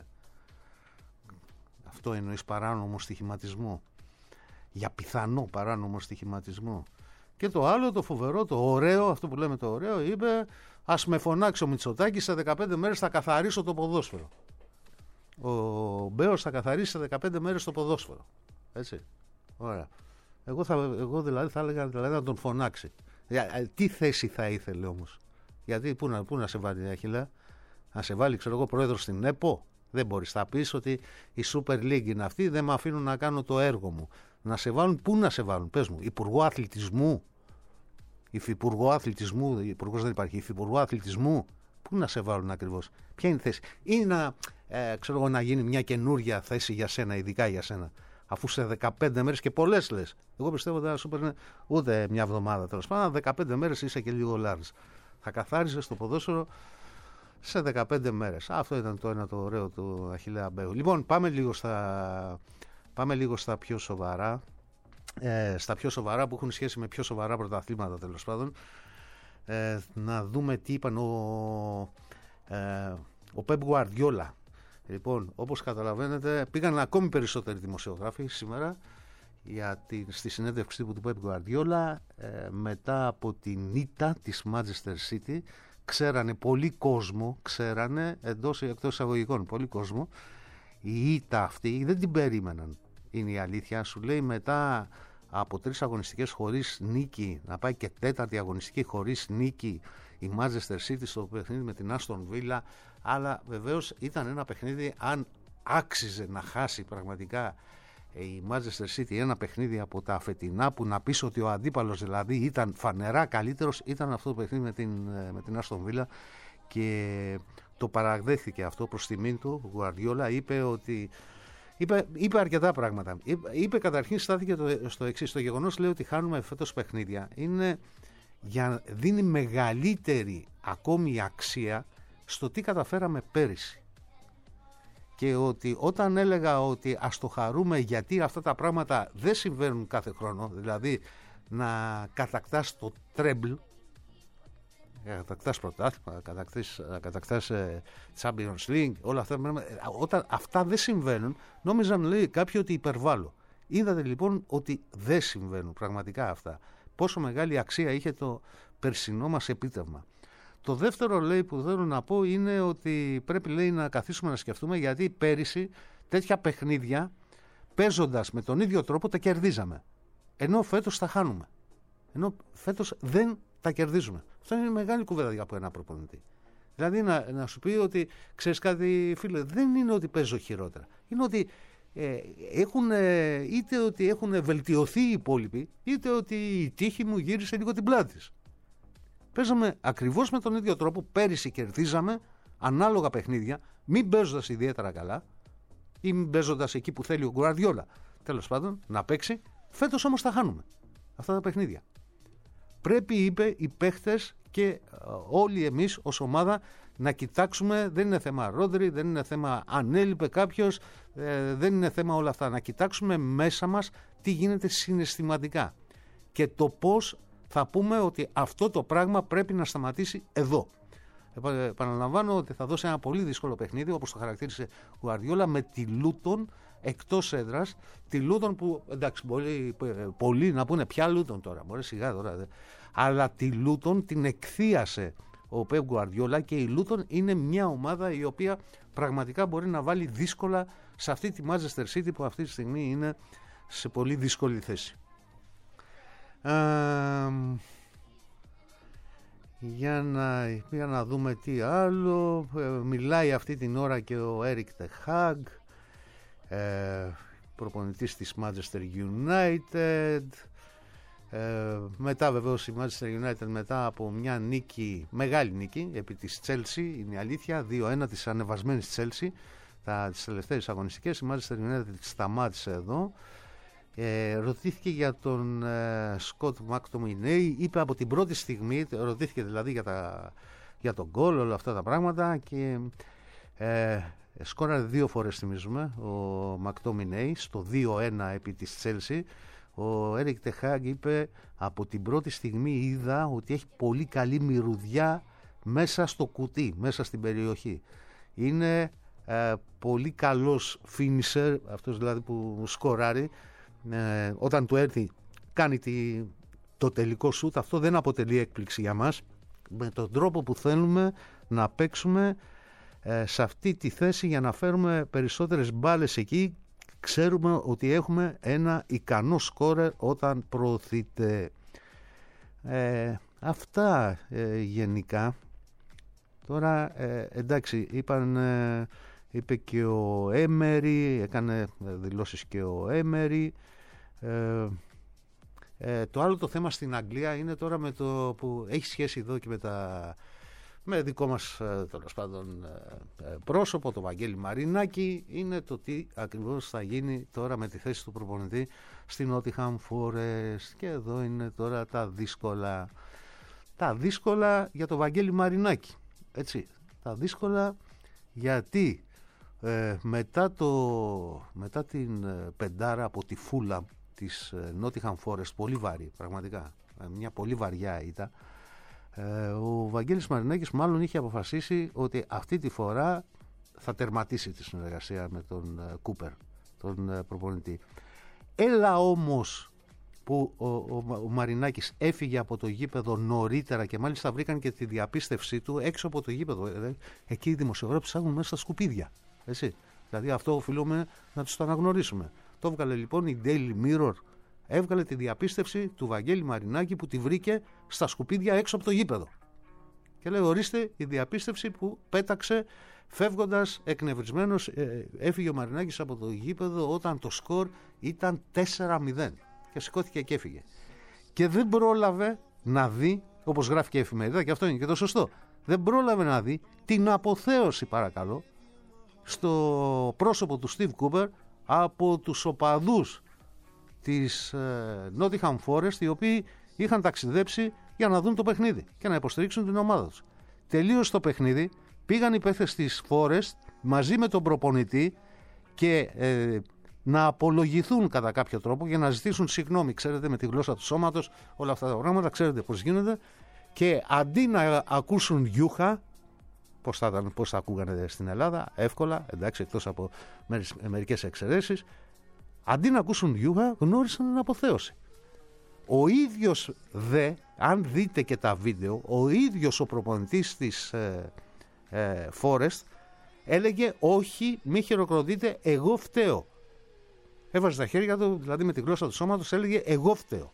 Αυτό εννοείς παράνομο στοιχηματισμό, για πιθανό παράνομο στοιχηματισμό. Και το άλλο, το φοβερό, το ωραίο, αυτό που λέμε το ωραίο, είπε, ας με φωνάξει ο Μητσοτάκης, σε δεκαπέντε μέρες θα καθαρίσω το ποδόσφαιρο. Ο Μπέος θα καθαρίσει σε δεκαπέντε μέρες το ποδόσφαιρο. Έτσι. Ωραία. Εγώ, θα, εγώ δηλαδή θα έλεγα δηλαδή, να τον φωνάξει. Τι θέση θα ήθελε όμως? Γιατί πού να, πού να σε βάλει, Αχιλλέα? Να σε βάλει, ξέρω εγώ, πρόεδρο στην ΕΠΟ? Δεν μπορείς. Θα πεις ότι η Super League είναι αυτή, δεν με αφήνουν να κάνω το έργο μου. Να σε βάλουν, πού να σε βάλουν, πες μου, υπουργό αθλητισμού? Υφυπουργό αθλητισμού, υπουργός δεν υπάρχει, υφυπουργό αθλητισμού? Πού να σε βάλουν ακριβώς? Ποια είναι η θέση? Ή να, ε, ξέρω εγώ, να γίνει μια καινούρια θέση για σένα, ειδικά για σένα, αφού σε δεκαπέντε μέρες, και πολλές λες. Εγώ πιστεύω ότι δεν σου παίρνει ούτε μια εβδομάδα, τέλος πάντων, δεκαπέντε μέρες είσαι και λίγο λάρης. Θα καθάριζες το ποδόσφαιρο σε δεκαπέντε μέρες. Αυτό ήταν το ένα το ωραίο του Αχιλλέα Μπέου. Λοιπόν, πάμε λίγο στα, πάμε λίγο στα πιο σοβαρά, ε, στα πιο σοβαρά που έχουν σχέση με πιο σοβαρά πρωταθλήματα, τέλος πάντων. Ε, να δούμε τι είπαν ο, ε, ο Πεπ Γκουαρδιόλα. Λοιπόν, όπως καταλαβαίνετε, πήγαν ακόμη περισσότεροι δημοσιογράφοι σήμερα για τη, στη συνέντευξη τύπου του Πεπ Γκουαρδιόλα, ε, μετά από την ήττα της Manchester City. Ξέρανε πολύ κόσμο, ξέρανε εντός ή εκτός εισαγωγικών, πολύ κόσμο. Η ήττα αυτή δεν την περίμεναν, είναι η αλήθεια. Σου λέει, μετά από τρεις αγωνιστικές χωρίς νίκη, να πάει και τέταρτη αγωνιστική χωρίς νίκη η Manchester City στο παιχνίδι με την Aston Villa. Αλλά βεβαίως ήταν ένα παιχνίδι, αν άξιζε να χάσει πραγματικά η Manchester City ένα παιχνίδι από τα φετινά, που να πεις ότι ο αντίπαλος δηλαδή ήταν φανερά καλύτερος, ήταν αυτό το παιχνίδι με την, με την Aston Villa. Και το παραδέχθηκε αυτό προς τιμήν του. Ο Γκουαρδιόλα είπε ότι είπε, είπε αρκετά πράγματα. Είπε, είπε καταρχήν, στάθηκε το, στο εξής: το γεγονός, λέει, ότι χάνουμε φέτος παιχνίδια είναι για, δίνει μεγαλύτερη ακόμη αξία στο τι καταφέραμε πέρυσι. Και ότι όταν έλεγα ότι ας το χαρούμε γιατί αυτά τα πράγματα δεν συμβαίνουν κάθε χρόνο, δηλαδή να κατακτάς το τρέμπλ, να κατακτάς πρωτάθλημα, να κατακτάς, να κατακτάς ε, Champions League, όλα αυτά, όταν αυτά δεν συμβαίνουν, νόμιζαν, λέει, κάποιοι ότι υπερβάλλω. Είδατε λοιπόν ότι δεν συμβαίνουν πραγματικά αυτά. Πόσο μεγάλη αξία είχε το περσινό μας επίτευγμα. Το δεύτερο, λέει, που θέλω να πω είναι ότι πρέπει, λέει, να καθίσουμε να σκεφτούμε, γιατί πέρυσι τέτοια παιχνίδια παίζοντας με τον ίδιο τρόπο τα κερδίζαμε, ενώ φέτος τα χάνουμε, ενώ φέτος δεν τα κερδίζουμε. Αυτό είναι μεγάλη κουβέντα από ένα προπονητή. Δηλαδή να, να σου πει ότι ξέρεις κάτι, φίλε, δεν είναι ότι παίζω χειρότερα, είναι ότι ε, έχουν, ε, είτε ότι έχουν βελτιωθεί οι υπόλοιποι, είτε ότι η τύχη μου γύρισε λίγο την πλάτη της. Παίζαμε ακριβώς με τον ίδιο τρόπο. Πέρυσι κερδίζαμε ανάλογα παιχνίδια, μην παίζοντας ιδιαίτερα καλά ή μην παίζοντας εκεί που θέλει ο Γκουαρδιόλα, τέλος πάντων, να παίξει. Φέτος όμως τα χάνουμε αυτά τα παιχνίδια. Πρέπει, είπε, οι παίχτες και όλοι εμείς ως ομάδα να κοιτάξουμε, δεν είναι θέμα Ρόντρι, δεν είναι θέμα αν έλειπε κάποιος, ε, δεν είναι θέμα όλα αυτά. Να κοιτάξουμε μέσα μας τι γίνεται συναισθηματικά και το πώς θα πούμε ότι αυτό το πράγμα πρέπει να σταματήσει εδώ. Επαναλαμβάνω ότι θα δώσει ένα πολύ δύσκολο παιχνίδι, όπως το χαρακτήρισε ο Γκουαρδιόλα, με τη Λούτον εκτός έδρας. Τη Λούτον που, εντάξει, πολλοί, πολλοί να πούνε πια Λούτον τώρα, μπορεί σιγά τώρα, δε. Αλλά τη Λούτον την εκθίασε ο Πεπ Γκουαρδιόλα και η Λούτον είναι μια ομάδα η οποία πραγματικά μπορεί να βάλει δύσκολα σε αυτή τη Manchester City που αυτή τη στιγμή είναι σε πολύ δύσκολη θέση. Uh, για, να, για να δούμε τι άλλο. uh, μιλάει αυτή την ώρα και ο Έρικ Τε Χάγκ, uh, προπονητής της Manchester United. uh, μετά βεβαίως η Manchester United, μετά από μια νίκη, μεγάλη νίκη επί της Chelsea, είναι η αλήθεια, δύο ένα της ανεβασμένης Chelsea, τα, τις τελευταίες αγωνιστικές, η Manchester United σταμάτησε εδώ. Ε, ρωτήθηκε για τον ε, Σκοτ Μακτομινέι, είπε από την πρώτη στιγμή, ρωτήθηκε δηλαδή για, τα, για τον γκολ, όλα αυτά τα πράγματα, και ε, σκόραρε δύο φορές, θυμίζουμε, ο Μακτομινέι στο δύο ένα επί της Chelsea. Ο Έρικ Τε Χάγκ είπε από την πρώτη στιγμή είδα ότι έχει πολύ καλή μυρωδιά μέσα στο κουτί, μέσα στην περιοχή. Είναι ε, πολύ καλός finisher, αυτός δηλαδή που σκοράρει. Ε, όταν του έρθει κάνει τη, το τελικό σούτ. Αυτό δεν αποτελεί έκπληξη για μας, με τον τρόπο που θέλουμε να παίξουμε ε, σε αυτή τη θέση για να φέρουμε περισσότερες μπάλες εκεί. Ξέρουμε ότι έχουμε ένα ικανό σκόρερ όταν προωθείται. ε, αυτά ε, γενικά. Τώρα ε, εντάξει, είπαν, ε, είπε και ο Έμερι, έκανε δηλώσεις και ο Έμερι. Ε, ε, το άλλο το θέμα στην Αγγλία είναι τώρα με το που έχει σχέση εδώ και με, τα, με δικό μας τέλος πάντων πρόσωπο, το Βαγγέλη Μαρινάκη, είναι το τι ακριβώς θα γίνει τώρα με τη θέση του προπονητή στην Nottingham Forest. Και εδώ είναι τώρα τα δύσκολα, τα δύσκολα για το Βαγγέλη Μαρινάκη, έτσι, τα δύσκολα γιατί ε, μετά, το, μετά την ε, πεντάρα από τη Φούλαμ της Nottingham Forest, πολύ βαρύ, πραγματικά, μια πολύ βαριά ήταν, ε, ο Βαγγέλης Μαρινάκης μάλλον είχε αποφασίσει ότι αυτή τη φορά θα τερματίσει τη συνεργασία με τον ε, Κούπερ, τον ε, προπονητή. Έλα όμως που ο, ο, ο Μαρινάκης έφυγε από το γήπεδο νωρίτερα και μάλιστα βρήκαν και τη διαπίστευσή του έξω από το γήπεδο. Ε, εκεί οι δημοσιογράφοι ψάχνουν μέσα στα σκουπίδια. Έτσι. Δηλαδή αυτό οφείλουμε να τους το αναγνωρίσουμε. Το έβγαλε λοιπόν η Daily Mirror, έβγαλε τη διαπίστευση του Βαγγέλη Μαρινάκη που τη βρήκε στα σκουπίδια έξω από το γήπεδο. Και λέει, ορίστε η διαπίστευση που πέταξε φεύγοντας εκνευρισμένος, ε, έφυγε ο Μαρινάκης από το γήπεδο όταν το σκορ ήταν τέσσερα μηδέν και σηκώθηκε και έφυγε. Και δεν πρόλαβε να δει, όπως γράφει και η εφημερίδα, και αυτό είναι και το σωστό, δεν πρόλαβε να δει την αποθέωση, παρακαλώ, στο πρόσωπο του Steve Cooper από τους οπαδούς της ε, Nottingham Forest, οι οποίοι είχαν ταξιδέψει για να δουν το παιχνίδι και να υποστηρίξουν την ομάδα τους. Τελείωσε το παιχνίδι, πήγαν οι παίχτες της Forest μαζί με τον προπονητή και ε, να απολογηθούν κατά κάποιο τρόπο και να ζητήσουν συγγνώμη, ξέρετε, με τη γλώσσα του σώματος, όλα αυτά τα πράγματα, ξέρετε πώς γίνεται, και αντί να ακούσουν γιούχα, πώς θα, πώς θα ακούγανε στην Ελλάδα, εύκολα, εντάξει, εκτός από μερικές εξαιρέσεις, αντί να ακούσουν γιούχα, γνώρισαν την αποθέωση. Ο ίδιος δε, αν δείτε και τα βίντεο, ο ίδιος ο προπονητής της ε, ε, Forest έλεγε όχι, μη χειροκροτείτε, εγώ φταίω. Έβαζε τα χέρια του, δηλαδή με τη γλώσσα του σώματος, έλεγε εγώ φταίω.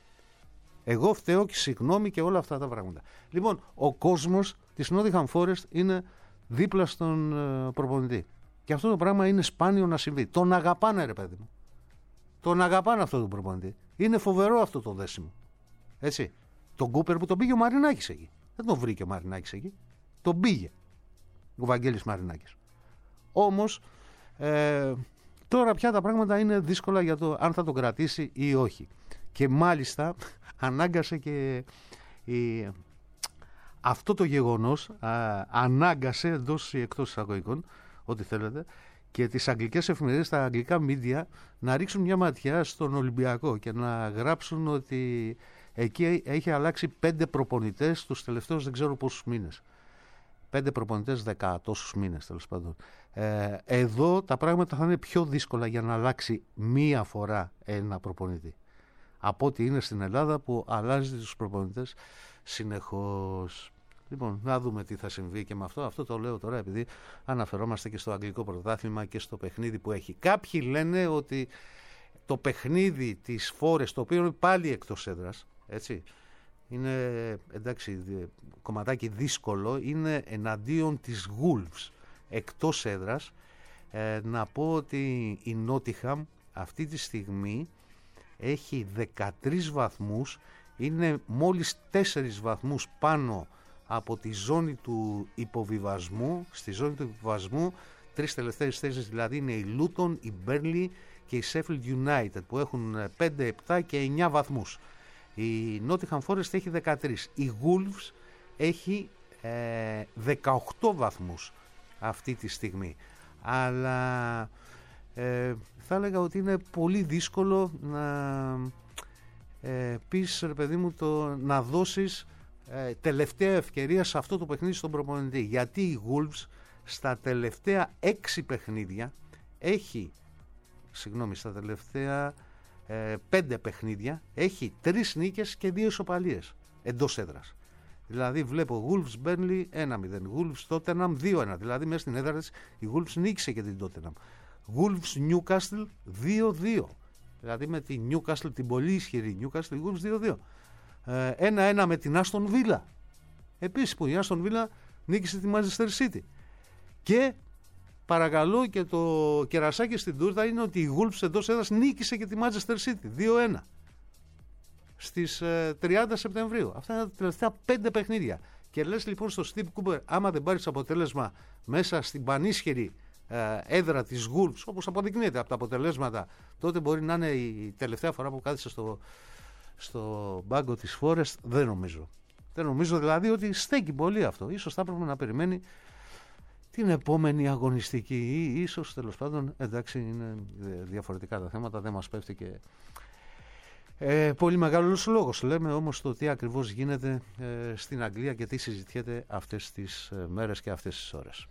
Εγώ φταίω και συγγνώμη και όλα αυτά τα πράγματα. Λοιπόν, ο κόσμος της Nottingham Forest είναι δίπλα στον ε, προπονητή. Και αυτό το πράγμα είναι σπάνιο να συμβεί. Τον αγαπάνε, ρε παιδί μου. Τον αγαπάνε αυτό τον προπονητή. Είναι φοβερό αυτό το δέσιμο. Έτσι. Τον Κούπερ που τον πήγε ο Μαρινάκης εκεί. Δεν τον βρήκε ο Μαρινάκης εκεί. Τον πήγε ο Βαγγέλης Μαρινάκης. Όμως ε, τώρα πια τα πράγματα είναι δύσκολα για το αν θα τον κρατήσει ή όχι. Και μάλιστα ανάγκασε και η, αυτό το γεγονός α, ανάγκασε εντός ή εκτός εισαγωγικών, ό,τι θέλετε, και τις αγγλικές εφημερίδες, τα αγγλικά μίντια, να ρίξουν μια ματιά στον Ολυμπιακό και να γράψουν ότι εκεί έχει αλλάξει πέντε προπονητές τους τελευταίους δεν ξέρω πόσους μήνες. Πέντε προπονητές δέκα τόσους μήνες, τέλος πάντων. Ε, εδώ τα πράγματα θα είναι πιο δύσκολα για να αλλάξει μία φορά ένα προπονητή από ό,τι είναι στην Ελλάδα που αλλάζει τους προπονητές συνεχώς. Λοιπόν, να δούμε τι θα συμβεί και με αυτό. Αυτό το λέω τώρα επειδή αναφερόμαστε και στο αγγλικό πρωτάθλημα και στο παιχνίδι που έχει. Κάποιοι λένε ότι το παιχνίδι της Forest, το οποίο είναι πάλι εκτός έδρας, έτσι, είναι, εντάξει, κομματάκι δύσκολο, είναι εναντίον της Wolves, εκτός έδρας. Ε, να πω ότι η Nottingham αυτή τη στιγμή έχει δεκατρείς βαθμούς, είναι μόλις τέσσερις βαθμούς πάνω από τη ζώνη του υποβιβασμού. Στη ζώνη του υποβιβασμού τρεις τελευταίες θέσεις δηλαδή είναι η Luton, η Burnley και η Sheffield United που έχουν πέντε, επτά και εννιά βαθμούς. Η Nottingham Forest έχει δεκατρείς. Η Wolves έχει ε, δεκαοκτώ βαθμούς αυτή τη στιγμή. Αλλά ε, θα έλεγα ότι είναι πολύ δύσκολο να ε, πεις, ρε παιδί μου, το, να δώσεις ε, τελευταία ευκαιρία σε αυτό το παιχνίδι στον προπονητή. Γιατί η Wolves στα τελευταία έξι παιχνίδια έχει, συγγνώμη, στα τελευταία ε, πέντε παιχνίδια έχει τρεις νίκες και δύο ισοπαλίες εντός έδρας. Δηλαδή βλέπω Wolves Burnley ένα μηδέν, Wolves Tottenham δύο ένα, δηλαδή μέσα στην έδρα της η Wolves νίκησε και την Tottenham. Wolves Newcastle δύο δύο, δηλαδή με την Newcastle, την πολύ ισχυρή Newcastle, η Wolves δύο δύο. ένα ένα με την Aston Villa, επίσης που η Aston Villa νίκησε τη Manchester City. Και παρακαλώ, και το κερασάκι στην τούρτα είναι ότι η Wolves εντός έδρας νίκησε και τη Manchester City δύο ένα στις ε, τριάντα Σεπτεμβρίου. Αυτά είναι τα τελευταία πέντε παιχνίδια. Και λες λοιπόν στο Steve Cooper, άμα δεν πάρεις αποτέλεσμα μέσα στην πανίσχυρη ε, έδρα της Wolves, όπως αποδεικνύεται από τα αποτελέσματα, τότε μπορεί να είναι η τελευταία φορά που κάθισε στο, στο μπάγκο της Forest. Δεν νομίζω. Δεν νομίζω δηλαδή ότι στέκει πολύ αυτό. Ίσως θα έπρεπε να περιμένει την επόμενη αγωνιστική ή ίσως, τέλος πάντων, εντάξει, είναι διαφορετικά τα θέματα, δεν μας πέφτει και ε, πολύ μεγάλος λόγος. Λέμε όμως το τι ακριβώς γίνεται ε, στην Αγγλία και τι συζητιέται αυτές τις ε, μέρες και αυτές τις ώρες.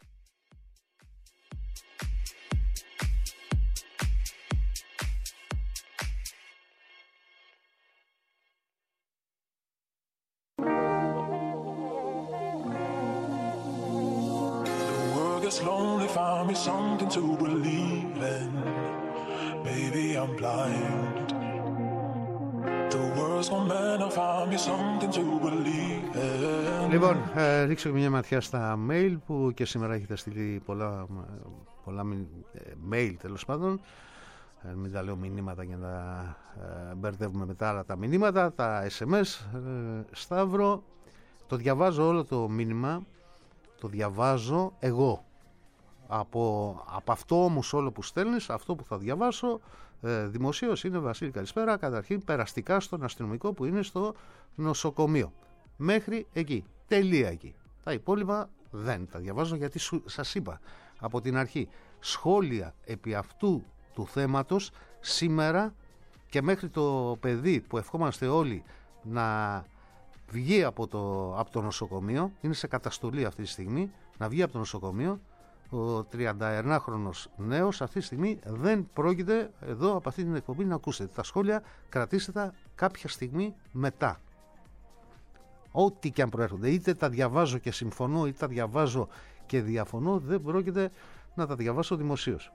Lonely, found me something to believe in. Baby, I'm blind. The world's gone mad, I found me something to believe in. Λοιπόν, ε, ρίξω μια ματιά στα mail που και σήμερα έχετε στείλει πολλά, πολλά ε, mail, τέλος πάντων. Ε, μην τα λέω μηνύματα για να ε, μπερδεύουμε μετά άλλα τα μηνύματα, τα ες εμ ες. Ε, Σταύρο, Το διαβάζω όλο το μήνυμα, το διαβάζω εγώ. Από, από αυτό όμως όλο που στέλνεις, αυτό που θα διαβάσω ε, δημοσίως είναι Βασίλη καλησπέρα, καταρχήν περαστικά στον αστυνομικό που είναι στο νοσοκομείο. Μέχρι εκεί, τελεία εκεί. Τα υπόλοιπα δεν τα διαβάζω γιατί σου, σας είπα από την αρχή. Σχόλια επί αυτού του θέματος σήμερα και μέχρι το παιδί που ευχόμαστε όλοι να βγει από το, από το νοσοκομείο, είναι σε καταστολή αυτή τη στιγμή, να βγει από το νοσοκομείο, ο τριανταενάχρονος νέος αυτή τη στιγμή δεν πρόκειται εδώ από αυτή την εκπομπή να ακούσετε. Τα σχόλια κρατήστε τα κάποια στιγμή μετά. Ό,τι και αν προέρχονται, είτε τα διαβάζω και συμφωνώ, είτε τα διαβάζω και διαφωνώ, δεν πρόκειται να τα διαβάσω δημοσίως.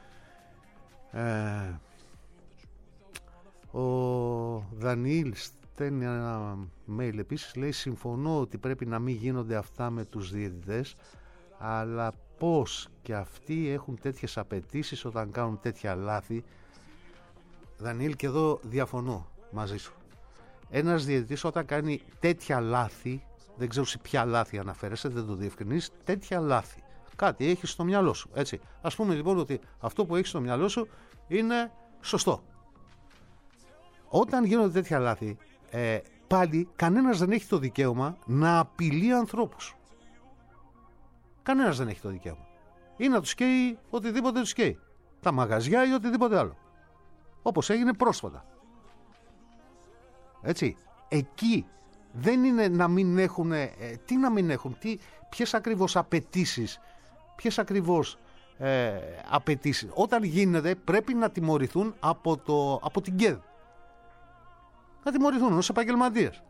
Ε, ο Δανιήλ στέλνει ένα mail επίσης, λέει συμφωνώ ότι πρέπει να μην γίνονται αυτά με τους διαιτητές, αλλά πως και αυτοί έχουν τέτοιες απαιτήσεις όταν κάνουν τέτοια λάθη. Δανιήλ, και εδώ διαφωνώ μαζί σου. Ένας διαιτητής όταν κάνει τέτοια λάθη, δεν ξέρω σε ποια λάθη αναφέρεσαι, δεν το διευκρινίζεις, τέτοια λάθη, κάτι έχεις στο μυαλό σου, έτσι. Ας πούμε λοιπόν ότι αυτό που έχεις στο μυαλό σου είναι σωστό. Όταν γίνονται τέτοια λάθη, ε, πάλι κανένας δεν έχει το δικαίωμα να απειλεί ανθρώπους. Κανένας δεν έχει το δικαίωμα. Ή να τους καίει οτιδήποτε τους καίει. Τα μαγαζιά ή οτιδήποτε άλλο. Όπως έγινε πρόσφατα. Έτσι. Εκεί δεν είναι να μην έχουν, ε, τι να μην έχουν, τι, ποιες ακριβώς απαιτήσεις, ποιες ακριβώς ε, απαιτήσεις. Όταν γίνεται πρέπει να τιμωρηθούν από, το, από την ΚΕΔ. Να τιμωρηθούν ως επαγγελματίες.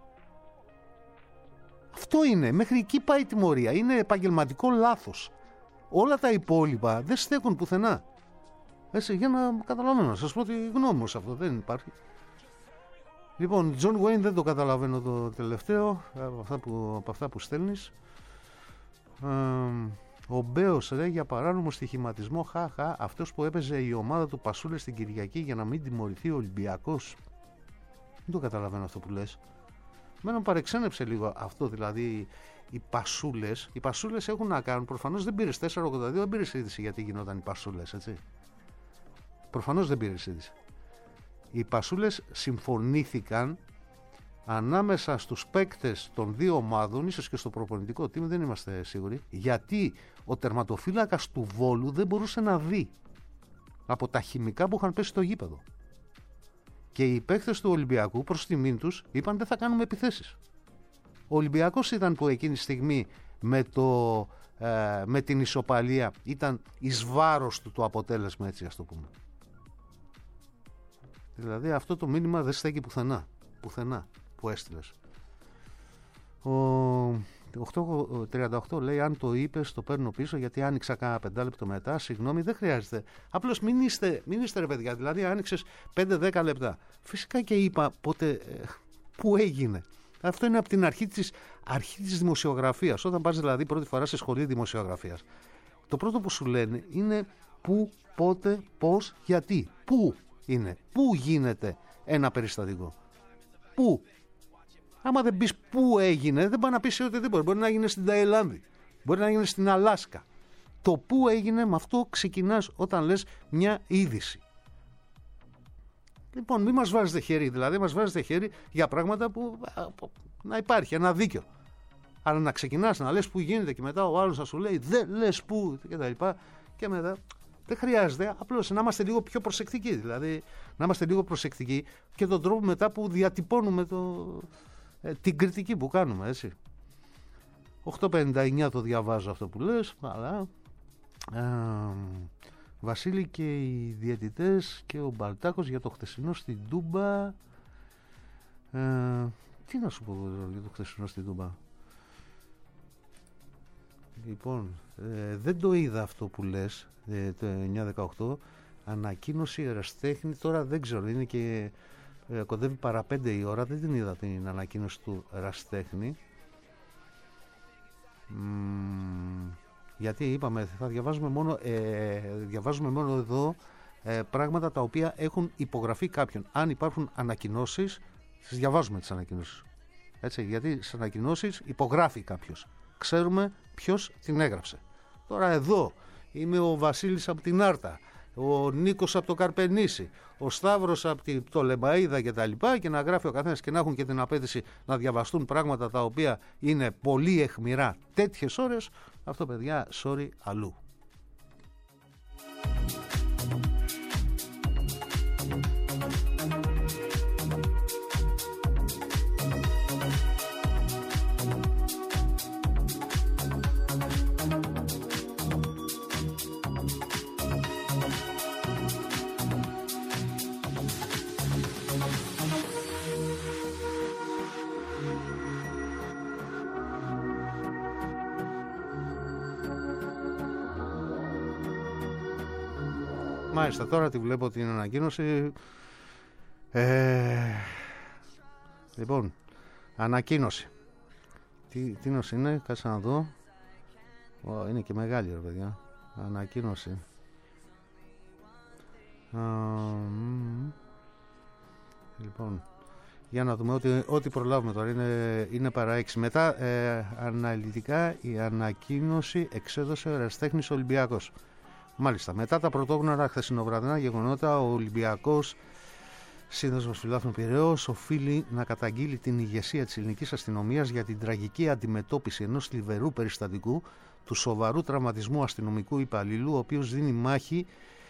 Αυτό είναι, μέχρι εκεί πάει η τιμωρία. Είναι επαγγελματικό λάθος. Όλα τα υπόλοιπα δεν στέκουν πουθενά. Έτσι, για να καταλαβαίνω, να σας πω τη γνώμη μου σε αυτό, δεν υπάρχει. Λοιπόν, John Wayne δεν το καταλαβαίνω το τελευταίο από αυτά που, από αυτά που στέλνεις. Ε, ο Μπέος λέει για παράνομο στοιχηματισμό, χαχα, αυτός που έπαιζε η ομάδα του Πασούλε στην Κυριακή για να μην τιμωρηθεί ο Ολυμπιακός. Δεν το καταλαβαίνω αυτό που λες. Μένω παρεξένεψε λίγο αυτό, δηλαδή οι Πασούλες, οι Πασούλες έχουν να κάνουν, προφανώς δεν πήρες τέσσερα ογδόντα δύο, δεν πήρες είδηση γιατί γινόταν οι Πασούλες, έτσι. Προφανώς δεν πήρες είδηση. Οι Πασούλες συμφωνήθηκαν ανάμεσα στους παίκτες των δύο ομάδων, ίσως και στο προπονητικό team, δεν είμαστε σίγουροι, γιατί ο τερματοφύλακας του Βόλου δεν μπορούσε να δει από τα χημικά που είχαν πέσει στο γήπεδο. Και οι παίκτες του Ολυμπιακού προς τιμήν τους είπαν δεν θα κάνουμε επιθέσεις. Ο Ολυμπιακός ήταν που εκείνη τη στιγμή με, το, ε, με την ισοπαλία ήταν εις βάρος του το αποτέλεσμα, έτσι ας το πούμε. Δηλαδή αυτό το μήνυμα δεν στέκει πουθενά, πουθενά που έστειλες. Ο οκτώ τριάντα οκτώ λέει αν το είπες το παίρνω πίσω γιατί άνοιξα κάνα πεντάλεπτο μετά, συγγνώμη, δεν χρειάζεται. Απλώς μην είστε, μην είστε ρε παιδιά, δηλαδή άνοιξες πέντε δέκα λεπτά. Φυσικά και είπα πότε, ε, πού έγινε. Αυτό είναι από την αρχή της, αρχή της δημοσιογραφίας. Όταν πας δηλαδή πρώτη φορά σε σχολή δημοσιογραφίας, το πρώτο που σου λένε είναι πού, πότε, πώς, γιατί. Πού είναι, πού γίνεται ένα περιστατικό. Πού. Άμα δεν πεις πού έγινε, δεν πάει να πεις οτιδήποτε. Μπορεί να γίνει στην Ταϊλάνδη, μπορεί να γίνει στην Αλάσκα. Το πού έγινε, με αυτό ξεκινάς όταν λες μια είδηση. Λοιπόν, μην μας βάζετε χέρι, δηλαδή μας βάζετε χέρι για πράγματα που να υπάρχει ένα δίκιο. Αλλά να ξεκινάς να λες που γίνεται και μετά ο άλλος θα σου λέει δεν λες που και τα λοιπά και μετά δεν χρειάζεται, απλώς να είμαστε λίγο πιο προσεκτικοί, δηλαδή να είμαστε λίγο προσεκτικοί και τον τρόπο μετά που διατυπώνουμε το, ε, την κριτική που κάνουμε, έτσι. οκτώ πενήντα εννιά το διαβάζω αυτό που λες, αλλά ε, Βασίλη και οι διαιτητές και ο Μπαλτάκος για το χτεσινό στην Τούμπα. Ε, τι να σου πω για το χτεσινό στην Τούμπα. Λοιπόν, ε, δεν το είδα αυτό που λες, ε, το εννιά δεκαοκτώ. Ανακοίνωση ερασιτέχνη, τώρα δεν ξέρω, είναι και ε, κοντεύει παρά πέντε η ώρα, δεν την είδα την ανακοίνωση του ερασιτέχνη. Μ, γιατί είπαμε, θα διαβάζουμε μόνο, ε, διαβάζουμε μόνο εδώ ε, πράγματα τα οποία έχουν υπογραφεί κάποιον. Αν υπάρχουν ανακοινώσεις, τις διαβάζουμε τις ανακοινώσεις. Έτσι, γιατί στις ανακοινώσεις υπογράφει κάποιος. Ξέρουμε ποιος την έγραψε. Τώρα εδώ είμαι ο Βασίλης από την Άρτα, ο Νίκος από το Καρπενήσι, ο Σταύρος από το Λεμπαΐδα και τα λοιπά, και να γράφει ο καθένας και να έχουν και την απέτηση να διαβαστούν πράγματα τα οποία είναι πολύ αιχμηρά τέτοιες ώρες. Αυτό, παιδιά, sorry αλλού. Μάλιστα, τώρα τη βλέπω την ανακοίνωση. Ε, λοιπόν, ανακοίνωση. Τι, τι νος είναι, κάτσε να δω. Ω, είναι και μεγάλη, ρε παιδιά. Ανακοίνωση. Α, μ, λοιπόν, για να δούμε ό,τι, ό,τι προλάβουμε τώρα. Είναι, είναι παρά έξι. Μετά, ε, αναλυτικά, η ανακοίνωση εξέδωσε ο Ερασιτέχνης Ολυμπιακός. Μάλιστα, μετά τα πρωτόγνωρα χθεσινοβραδινά γεγονότα, ο Ολυμπιακός Σύνδεσμος Φιλάθλων Πειραιώς οφείλει να καταγγείλει την ηγεσία της ελληνικής αστυνομίας για την τραγική αντιμετώπιση ενός θλιβερού περιστατικού του σοβαρού τραυματισμού αστυνομικού υπαλλήλου, ο οποίος δίνει μάχη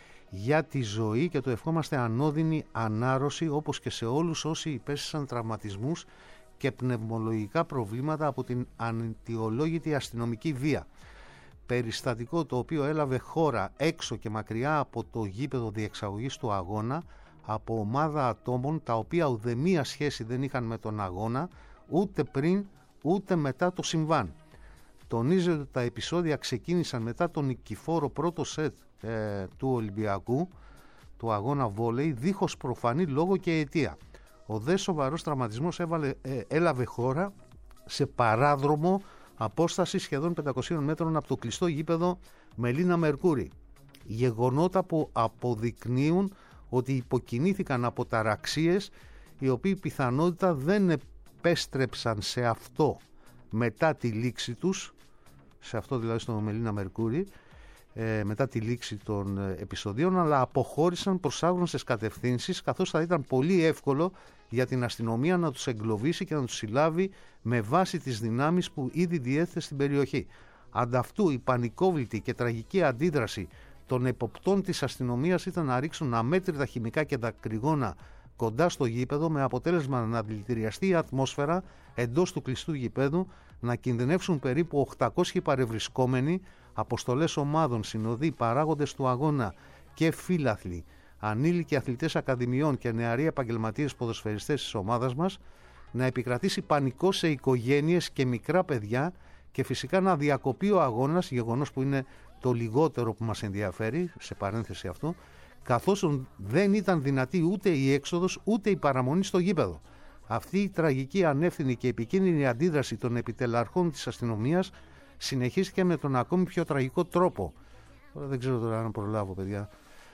για τη ζωή, και το ευχόμαστε ανώδυνη ανάρρωση, όπως και σε όλους όσοι υπέστησαν τραυματισμούς και πνευμολογικά προβλήματα από την αναιτιολόγητη αστυνομική βία. Περιστατικό το οποίο έλαβε χώρα έξω και μακριά από το γήπεδο διεξαγωγής του αγώνα, από ομάδα ατόμων τα οποία ουδέμια σχέση δεν είχαν με τον αγώνα, ούτε πριν ούτε μετά το συμβάν. Τονίζεται ότι τα επεισόδια ξεκίνησαν μετά τον νικηφόρο πρώτο σετ ε, του Ολυμπιακού, του αγώνα βόλεϊ, δίχως προφανή λόγο και αιτία. Ο δε σοβαρός τραυματισμός έβαλε, ε, έλαβε χώρα σε παράδρομο απόσταση σχεδόν πεντακοσίων μέτρων από το κλειστό γήπεδο Μελίνα Μερκούρη. Γεγονότα που αποδεικνύουν ότι υποκινήθηκαν από ταραξίες, οι οποίοι πιθανότητα δεν επέστρεψαν σε αυτό μετά τη λήξη τους, σε αυτό δηλαδή στο Μελίνα Μερκούρη, ε, μετά τη λήξη των ε, επεισοδίων, αλλά αποχώρησαν προς άγνωστες κατευθύνσεις, καθώς θα ήταν πολύ εύκολο για την αστυνομία να τους εγκλωβίσει και να τους συλλάβει με βάση τις δυνάμεις που ήδη διέθετε στην περιοχή. Ανταυτού η πανικόβλητη και τραγική αντίδραση των εποπτών της αστυνομίας ήταν να ρίξουν αμέτρητα χημικά και δακρυγόνα κοντά στο γήπεδο, με αποτέλεσμα να δηλητηριαστεί η ατμόσφαιρα εντός του κλειστού γηπέδου, να κινδυνεύσουν περίπου οκτακόσιοι παρευρισκόμενοι, αποστολές ομάδων, συνοδοί, παράγοντες του αγώνα και φύλαθλοι, ανήλικοι αθλητές ακαδημιών και νεαροί επαγγελματίες ποδοσφαιριστές της ομάδας μας, να επικρατήσει πανικό σε οικογένειες και μικρά παιδιά και φυσικά να διακοπεί ο αγώνας, γεγονός που είναι το λιγότερο που μας ενδιαφέρει, σε παρένθεση αυτό, καθώς δεν ήταν δυνατή ούτε η έξοδος ούτε η παραμονή στο γήπεδο. Αυτή η τραγική, ανεύθυνη και επικίνδυνη αντίδραση των επιτελαρχών της αστυνομίας συνεχίστηκε με τον ακόμη πιο τραγικό τρόπο. Τώρα δεν ξέρω τώρα αν προλάβω, παιδιά.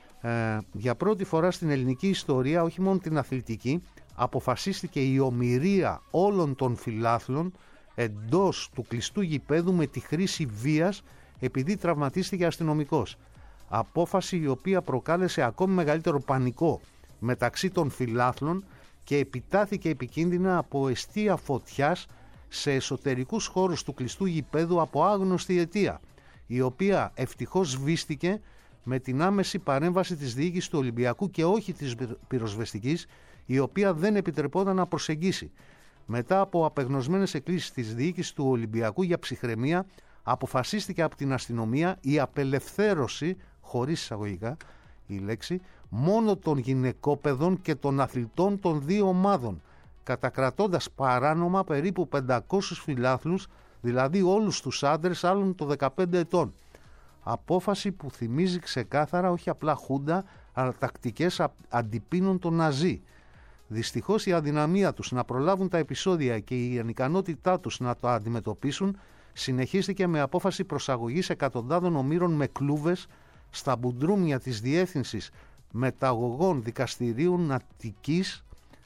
Ε, για πρώτη φορά στην ελληνική ιστορία, όχι μόνο την αθλητική, αποφασίστηκε η ομηρία όλων των φιλάθλων εντός του κλειστού γηπέδου με τη χρήση βίας, επειδή τραυματίστηκε αστυνομικός. Απόφαση η οποία προκάλεσε ακόμη μεγαλύτερο πανικό μεταξύ των φιλάθλων και επιτάθηκε επικίνδυνα από εστία φωτιάς σε εσωτερικούς χώρους του κλειστού γηπέδου από άγνωστη αιτία, η οποία ευτυχώς σβήστηκε με την άμεση παρέμβαση της διοίκησης του Ολυμπιακού και όχι της πυροσβεστικής, η οποία δεν επιτρεπόταν να προσεγγίσει. Μετά από απεγνωσμένες εκκλήσεις της διοίκησης του Ολυμπιακού για ψυχραιμία, αποφασίστηκε από την αστυνομία η απελευθέρωση, χωρίς εισαγωγικά η λέξη, μόνο των γυναικόπαιδων και των αθλητών των δύο ομάδων, κατακρατώντας παράνομα περίπου πεντακόσιους φιλάθλους, δηλαδή όλους τους άντρες άλλων των δεκαπέντε ετών. Απόφαση που θυμίζει ξεκάθαρα όχι απλά χούντα, αλλά τακτικές αντιπίνων των Ναζί. Δυστυχώς η αδυναμία τους να προλάβουν τα επεισόδια και η ανικανότητά τους να το αντιμετωπίσουν συνεχίστηκε με απόφαση προσαγωγής εκατοντάδων ομήρων με κλούβες στα μπουντρούμια της Διεύθυνσης Μεταγωγών Δικαστηρίων Αττικής,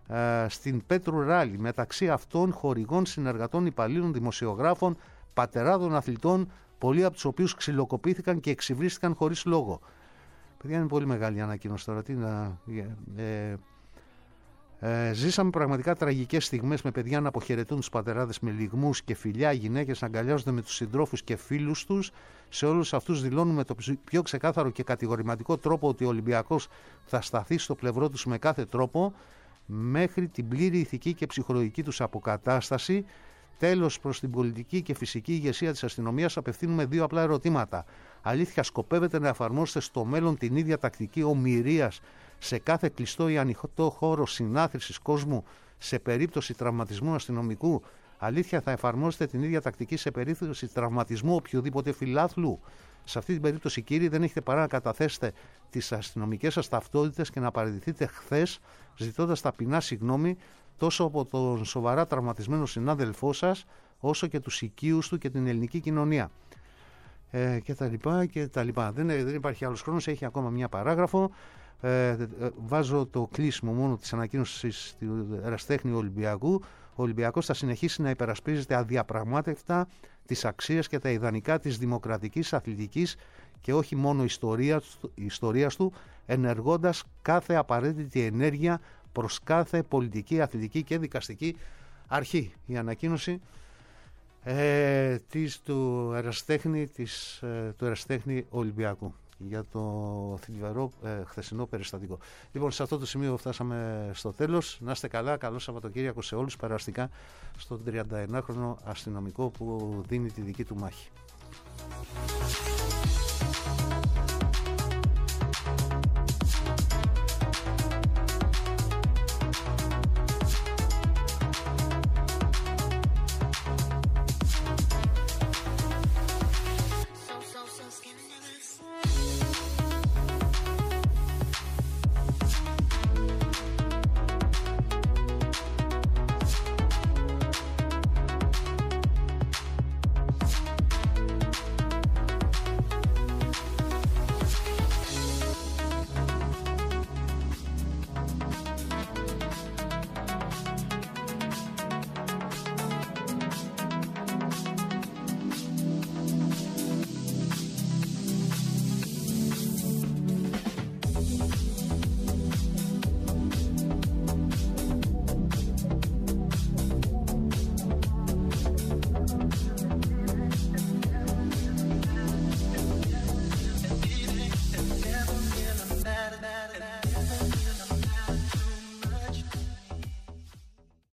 ε, στην Πέτρου Ράλι, μεταξύ αυτών χορηγών, συνεργατών, υπαλλήλων, δημοσιογράφων, πατεράδων αθλητών, πολλοί από τους οποίους ξυλοκοπήθηκαν και εξυβρίστηκαν χωρίς λόγο. Παιδιά, είναι πολύ μεγάλη ανακοίνωση τώρα. Τι να, ε, ε, ζήσαμε πραγματικά τραγικές στιγμές με παιδιά να αποχαιρετούν τους πατεράδες με λυγμούς και φιλιά, γυναίκες να αγκαλιάζονται με τους συντρόφους και φίλους τους. Σε όλους αυτούς δηλώνουμε το πιο ξεκάθαρο και κατηγορηματικό τρόπο ότι ο Ολυμπιακός θα σταθεί στο πλευρό τους με κάθε τρόπο μέχρι την πλήρη ηθική και ψυχολογική τους αποκατάσταση. Τέλος, προς την πολιτική και φυσική ηγεσία της αστυνομίας απευθύνουμε δύο απλά ερωτήματα. Αλήθεια, σκοπεύετε να εφαρμόσετε στο μέλλον την ίδια τακτική ομηρίας σε κάθε κλειστό ή ανοιχτό χώρο συνάθρησης κόσμου σε περίπτωση τραυματισμού αστυνομικού? Αλήθεια, θα εφαρμόσετε την ίδια τακτική σε περίπτωση τραυματισμού οποιοδήποτε φιλάθλου? Σε αυτή την περίπτωση, κύριοι, δεν έχετε παρά να καταθέσετε τις αστυνομικές σας ταυτότητες και να παραιτηθείτε χθες, ζητώντας ταπεινά συγγνώμη τόσο από τον σοβαρά τραυματισμένο συνάδελφό σας, όσο και τους οικείους του και την ελληνική κοινωνία. Ε, και τα λοιπά και τα λοιπά. Δεν, δεν υπάρχει άλλος χρόνος, έχει ακόμα μια παράγραφο. Ε, βάζω το κλείσιμο μόνο της ανακοίνωσης του ερασιτέχνη Ολυμπιακού. Ο Ολυμπιακός θα συνεχίσει να υπερασπίζεται αδιαπραγμάτευτα τις αξίες και τα ιδανικά της δημοκρατικής αθλητικής και όχι μόνο ιστορίας, ιστορίας του, ενεργώντας κάθε απαραίτητη ενέργεια προς κάθε πολιτική, αθλητική και δικαστική αρχή. Η ανακοίνωση ε, της, του, ερασιτέχνη, της, ε, του ερασιτέχνη Ολυμπιακού για το θλιβερό ε, χθεσινό περιστατικό. Λοιπόν, σε αυτό το σημείο φτάσαμε στο τέλος. Να είστε καλά, καλό Σαββατοκύριακο σε όλους, περαστικά στον τριανταενάχρονο αστυνομικό που δίνει τη δική του μάχη.